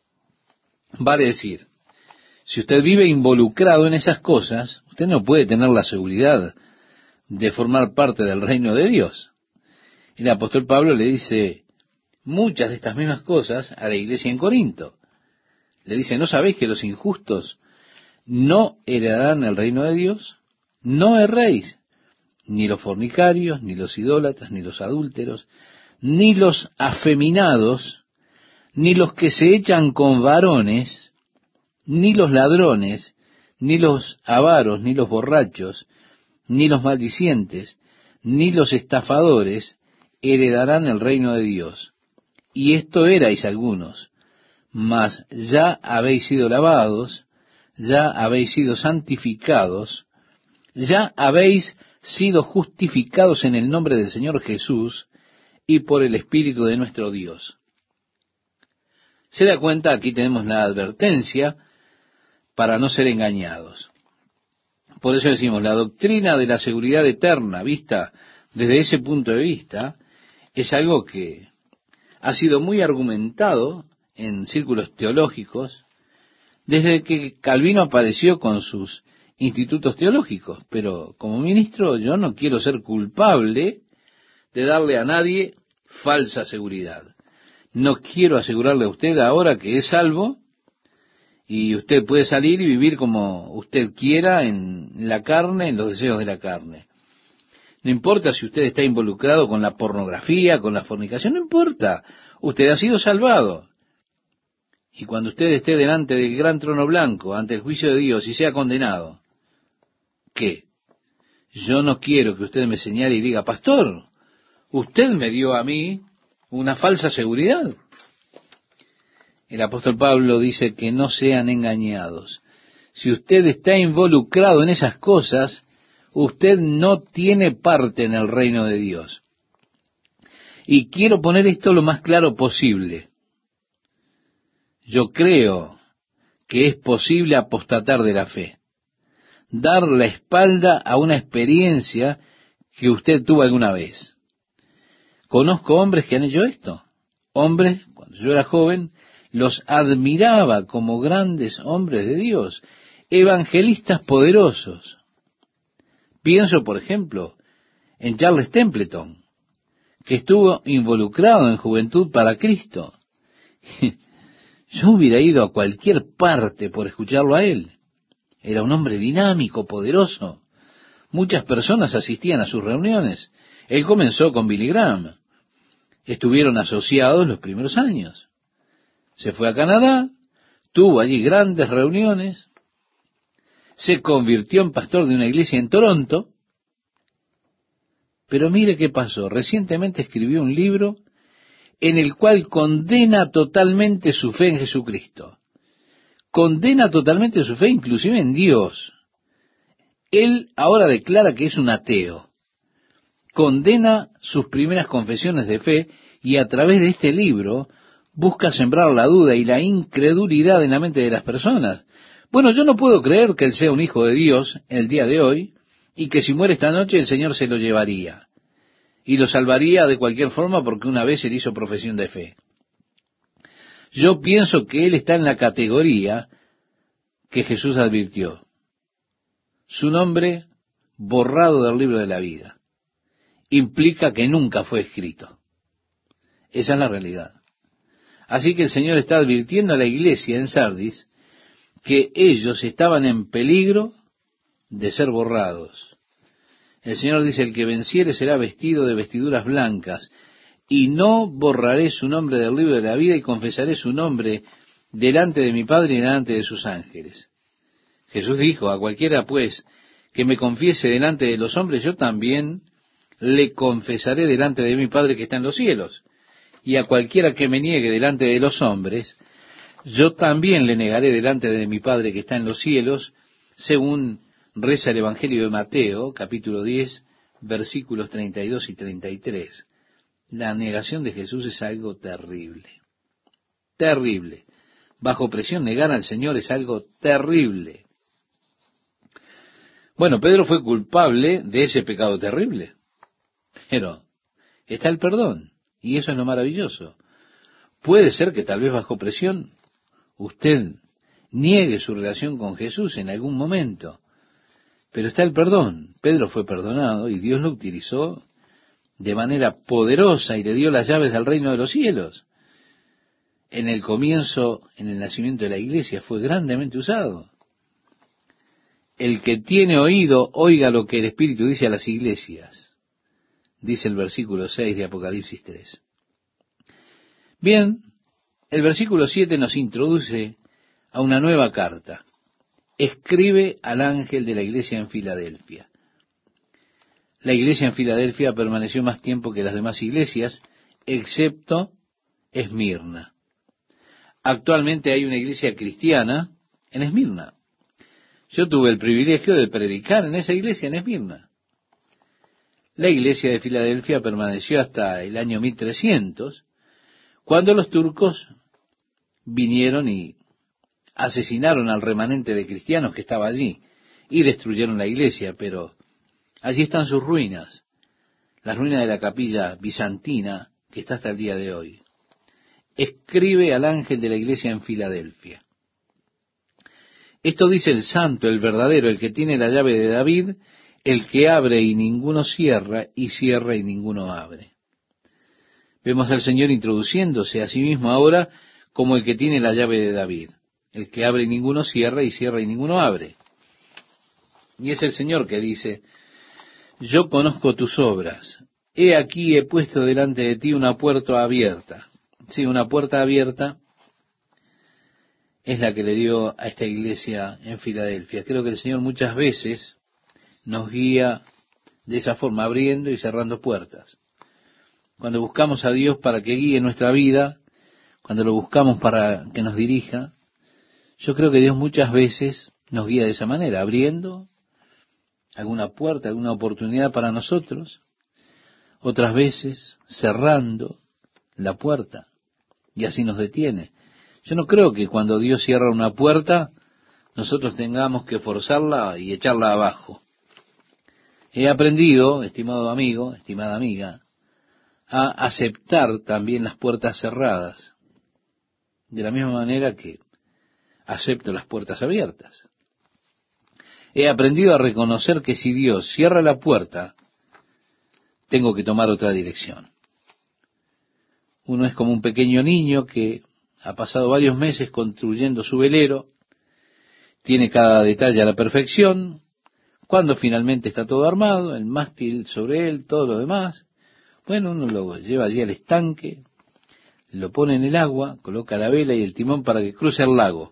Vale decir, si usted vive involucrado en esas cosas, usted no puede tener la seguridad de formar parte del reino de Dios. El apóstol Pablo le dice muchas de estas mismas cosas a la iglesia en Corinto. Le dice, ¿no sabéis que los injustos no heredarán el reino de Dios? No erréis, ni los fornicarios, ni los idólatras, ni los adúlteros, ni los afeminados, ni los que se echan con varones, ni los ladrones, ni los avaros, ni los borrachos, ni los maldicientes, ni los estafadores heredarán el reino de Dios. Y esto erais algunos, mas ya habéis sido lavados, ya habéis sido santificados, ya habéis sido justificados en el nombre del Señor Jesús y por el Espíritu de nuestro Dios. Se da cuenta, aquí tenemos la advertencia para no ser engañados. Por eso decimos, la doctrina de la seguridad eterna, vista desde ese punto de vista, es algo que ha sido muy argumentado en círculos teológicos desde que Calvino apareció con sus institutos teológicos. Pero como ministro yo no quiero ser culpable de darle a nadie falsa seguridad. No quiero asegurarle a usted ahora que es salvo y usted puede salir y vivir como usted quiera en la carne, en los deseos de la carne. No importa si usted está involucrado con la pornografía, con la fornicación, no importa. Usted ha sido salvado. Y cuando usted esté delante del gran trono blanco, ante el juicio de Dios y sea condenado, ¿qué? Yo no quiero que usted me señale y diga, pastor, usted me dio a mí una falsa seguridad. El apóstol Pablo dice que no sean engañados. Si usted está involucrado en esas cosas, usted no tiene parte en el reino de Dios. Y quiero poner esto lo más claro posible. Yo creo que es posible apostatar de la fe, dar la espalda a una experiencia que usted tuvo alguna vez. Conozco hombres que han hecho esto. Hombres, cuando yo era joven, los admiraba como grandes hombres de Dios, evangelistas poderosos. Pienso, por ejemplo, en Charles Templeton, que estuvo involucrado en Juventud para Cristo. Yo hubiera ido a cualquier parte por escucharlo a él. Era un hombre dinámico, poderoso. Muchas personas asistían a sus reuniones. Él comenzó con Billy Graham. Estuvieron asociados los primeros años. Se fue a Canadá, tuvo allí grandes reuniones, se convirtió en pastor de una iglesia en Toronto, pero mire qué pasó. Recientemente escribió un libro en el cual condena totalmente su fe en Jesucristo. Condena totalmente su fe inclusive en Dios. Él ahora declara que es un ateo. Condena sus primeras confesiones de fe y a través de este libro busca sembrar la duda y la incredulidad en la mente de las personas. Bueno, yo no puedo creer que él sea un hijo de Dios el día de hoy y que si muere esta noche el Señor se lo llevaría y lo salvaría de cualquier forma porque una vez él hizo profesión de fe. Yo pienso que él está en la categoría que Jesús advirtió. Su nombre borrado del libro de la vida implica que nunca fue escrito. Esa es la realidad. Así que el Señor está advirtiendo a la iglesia en Sardis que ellos estaban en peligro de ser borrados. El Señor dice, el que venciere será vestido de vestiduras blancas, y no borraré su nombre del libro de la vida, y confesaré su nombre delante de mi Padre y delante de sus ángeles. Jesús dijo, a cualquiera pues que me confiese delante de los hombres, yo también le confesaré delante de mi Padre que está en los cielos. Y a cualquiera que me niegue delante de los hombres, yo también le negaré delante de mi Padre que está en los cielos, según reza el Evangelio de Mateo, capítulo 10, versículos 32 y 33. La negación de Jesús es algo terrible. Terrible. Bajo presión, negar al Señor es algo terrible. Bueno, Pedro fue culpable de ese pecado terrible. Pero está el perdón. Y eso es lo maravilloso. Puede ser que tal vez bajo presión usted niegue su relación con Jesús en algún momento. Pero está el perdón. Pedro fue perdonado y Dios lo utilizó de manera poderosa y le dio las llaves del reino de los cielos. En el comienzo, en el nacimiento de la iglesia, fue grandemente usado. El que tiene oído, oiga lo que el Espíritu dice a las iglesias. Dice el versículo 6 de Apocalipsis 3. Bien, El versículo 7 nos introduce a una nueva carta. Escribe al ángel de la iglesia en Filadelfia. La iglesia en Filadelfia permaneció más tiempo que las demás iglesias, excepto Esmirna. Actualmente hay una iglesia cristiana en Esmirna. Yo tuve el privilegio de predicar en esa iglesia en Esmirna. La iglesia de Filadelfia permaneció hasta el año 1300, cuando los turcos vinieron y asesinaron al remanente de cristianos que estaba allí y destruyeron la iglesia, pero allí están sus ruinas, las ruinas de la capilla bizantina que está hasta el día de hoy. Escribe al ángel de la iglesia en Filadelfia. Esto dice el santo, el verdadero, el que tiene la llave de David, el que abre y ninguno cierra, y cierra y ninguno abre. Vemos al Señor introduciéndose a sí mismo ahora como el que tiene la llave de David, el que abre y ninguno cierra, y cierra y ninguno abre. Y es el Señor que dice: yo conozco tus obras, he aquí he puesto delante de ti una puerta abierta. Sí, una puerta abierta es la que le dio a esta iglesia en Filadelfia. Creo que el Señor muchas veces nos guía de esa forma, abriendo y cerrando puertas. Cuando buscamos a Dios para que guíe nuestra vida, cuando lo buscamos para que nos dirija, yo creo que Dios muchas veces nos guía de esa manera, abriendo alguna puerta, alguna oportunidad para nosotros, otras veces cerrando la puerta, y así nos detiene. Yo no creo que cuando Dios cierra una puerta, nosotros tengamos que forzarla y echarla abajo. He aprendido, estimado amigo, estimada amiga, a aceptar también las puertas cerradas, de la misma manera que acepto las puertas abiertas. He aprendido a reconocer que si Dios cierra la puerta, tengo que tomar otra dirección. Uno es como un pequeño niño que ha pasado varios meses construyendo su velero, tiene cada detalle a la perfección. Cuando finalmente está todo armado, el mástil sobre él, todo lo demás, bueno, uno lo lleva allí al estanque, lo pone en el agua, coloca la vela y el timón para que cruce el lago.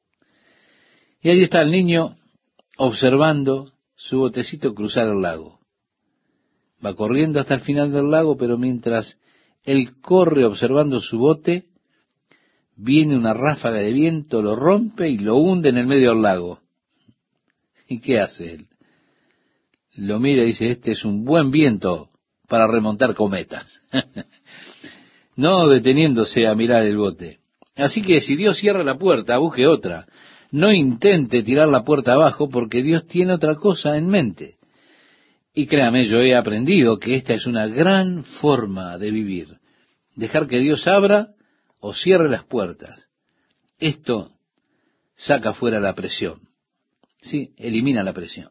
Y allí está el niño observando su botecito cruzar el lago. Va corriendo hasta el final del lago, pero mientras él corre observando su bote, viene una ráfaga de viento, lo rompe y lo hunde en el medio del lago. ¿Y qué hace él? Lo mira y dice: este es un buen viento para remontar cometas. No deteniéndose a mirar el bote. Así que si Dios cierra la puerta, busque otra. No intente tirar la puerta abajo, porque Dios tiene otra cosa en mente. Y créame, yo he aprendido que esta es una gran forma de vivir. Dejar que Dios abra o cierre las puertas. Esto saca fuera la presión. Sí, elimina la presión.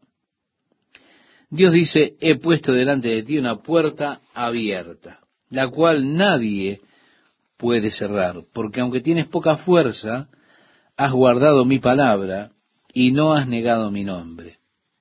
Dios dice: he puesto delante de ti una puerta abierta, la cual nadie puede cerrar, porque aunque tienes poca fuerza, has guardado mi palabra y no has negado mi nombre.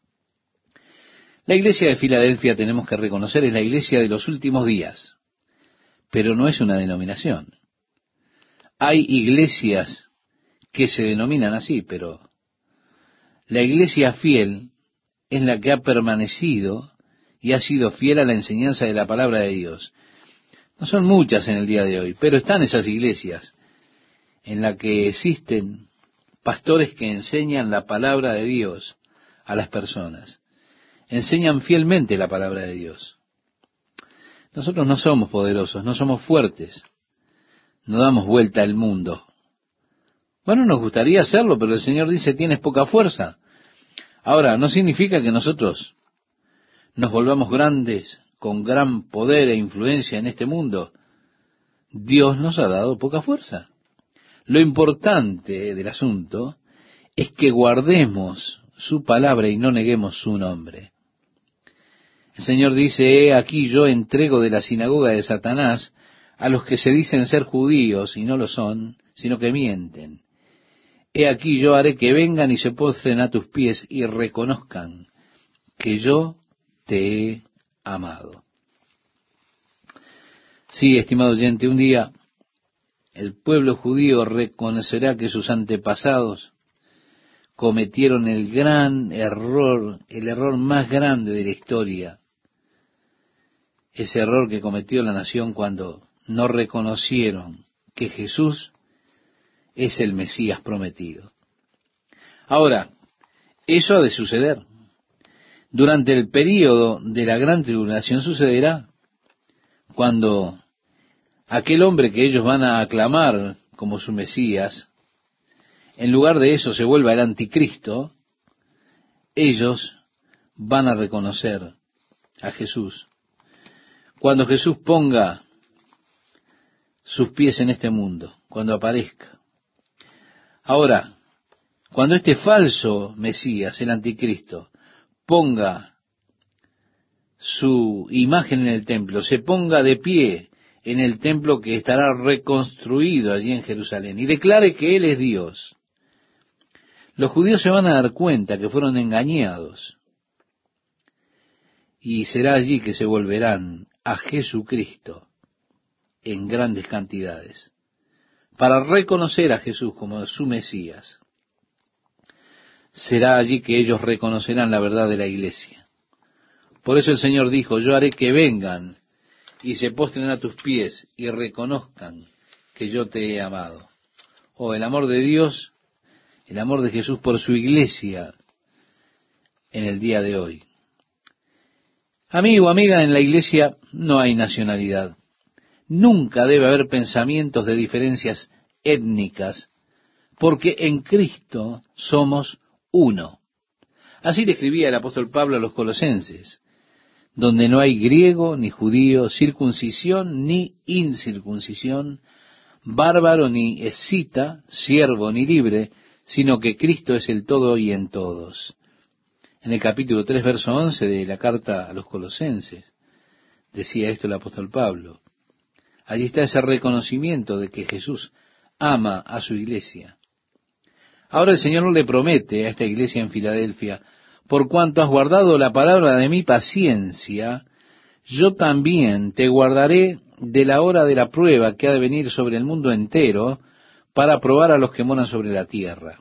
La iglesia de Filadelfia, tenemos que reconocer, es la iglesia de los últimos días, pero no es una denominación. Hay iglesias que se denominan así, pero la iglesia fiel es la que ha permanecido y ha sido fiel a la enseñanza de la palabra de Dios. No son muchas en el día de hoy, pero están esas iglesias en las que existen pastores que enseñan la palabra de Dios a las personas. Enseñan fielmente la palabra de Dios. Nosotros no somos poderosos, no somos fuertes, no damos vuelta al mundo. Bueno, nos gustaría hacerlo, pero el Señor dice: tienes poca fuerza. Ahora, no significa que nosotros nos volvamos grandes, con gran poder e influencia en este mundo. Dios nos ha dado poca fuerza. Lo importante del asunto es que guardemos su palabra y no neguemos su nombre. El Señor dice: he aquí yo entrego de la sinagoga de Satanás a los que se dicen ser judíos y no lo son, sino que mienten. He aquí yo haré que vengan y se postren a tus pies y reconozcan que yo te he amado. Sí, estimado oyente, un día el pueblo judío reconocerá que sus antepasados cometieron el gran error, el error más grande de la historia, ese error que cometió la nación cuando no reconocieron que Jesús es el Mesías prometido. Ahora, eso ha de suceder. Durante el período de la gran tribulación sucederá cuando aquel hombre que ellos van a aclamar como su Mesías, en lugar de eso se vuelva el anticristo, ellos van a reconocer a Jesús. Cuando Jesús ponga sus pies en este mundo, cuando aparezca. Ahora, cuando este falso Mesías, el anticristo, ponga su imagen en el templo, se ponga de pie en el templo que estará reconstruido allí en Jerusalén y declare que Él es Dios, los judíos se van a dar cuenta que fueron engañados y será allí que se volverán a Jesucristo en grandes cantidades para reconocer a Jesús como su Mesías. Será allí que ellos reconocerán la verdad de la iglesia. Por eso el Señor dijo, yo haré que vengan y se postren a tus pies y reconozcan que yo te he amado. Oh, el amor de Dios, el amor de Jesús por su iglesia en el día de hoy. Amigo, amiga, en la iglesia no hay nacionalidad. Nunca debe haber pensamientos de diferencias étnicas, porque en Cristo somos uno. Así le escribía el apóstol Pablo a los colosenses, donde no hay griego ni judío, circuncisión ni incircuncisión, bárbaro ni escita, siervo ni libre, sino que Cristo es el todo y en todos. En el capítulo 3, verso 11 de la carta a los colosenses, decía esto el apóstol Pablo. Allí está ese reconocimiento de que Jesús ama a su iglesia. Ahora el Señor le promete a esta iglesia en Filadelfia, por cuanto has guardado la palabra de mi paciencia, yo también te guardaré de la hora de la prueba que ha de venir sobre el mundo entero para probar a los que moran sobre la tierra.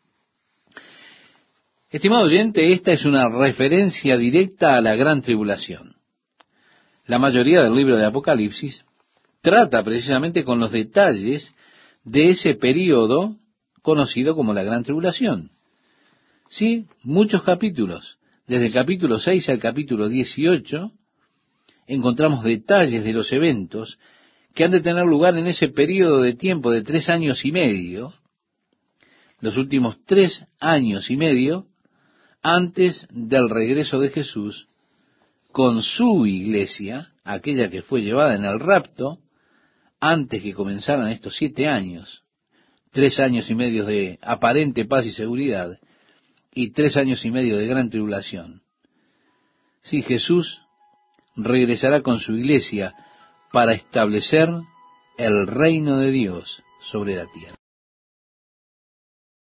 Estimado oyente, esta es una referencia directa a la gran tribulación. La mayoría del libro de Apocalipsis trata precisamente con los detalles de ese período conocido como la gran tribulación. Sí, muchos capítulos, desde el capítulo 6 al capítulo 18, encontramos detalles de los eventos que han de tener lugar en ese período de tiempo de 3 años y medio, los últimos 3 años y medio, antes del regreso de Jesús, con su iglesia, aquella que fue llevada en el rapto, antes que comenzaran estos 7 años, 3 años y medio de aparente paz y seguridad, y 3 años y medio de gran tribulación. Sí, Jesús regresará con su iglesia para establecer el reino de Dios sobre la tierra.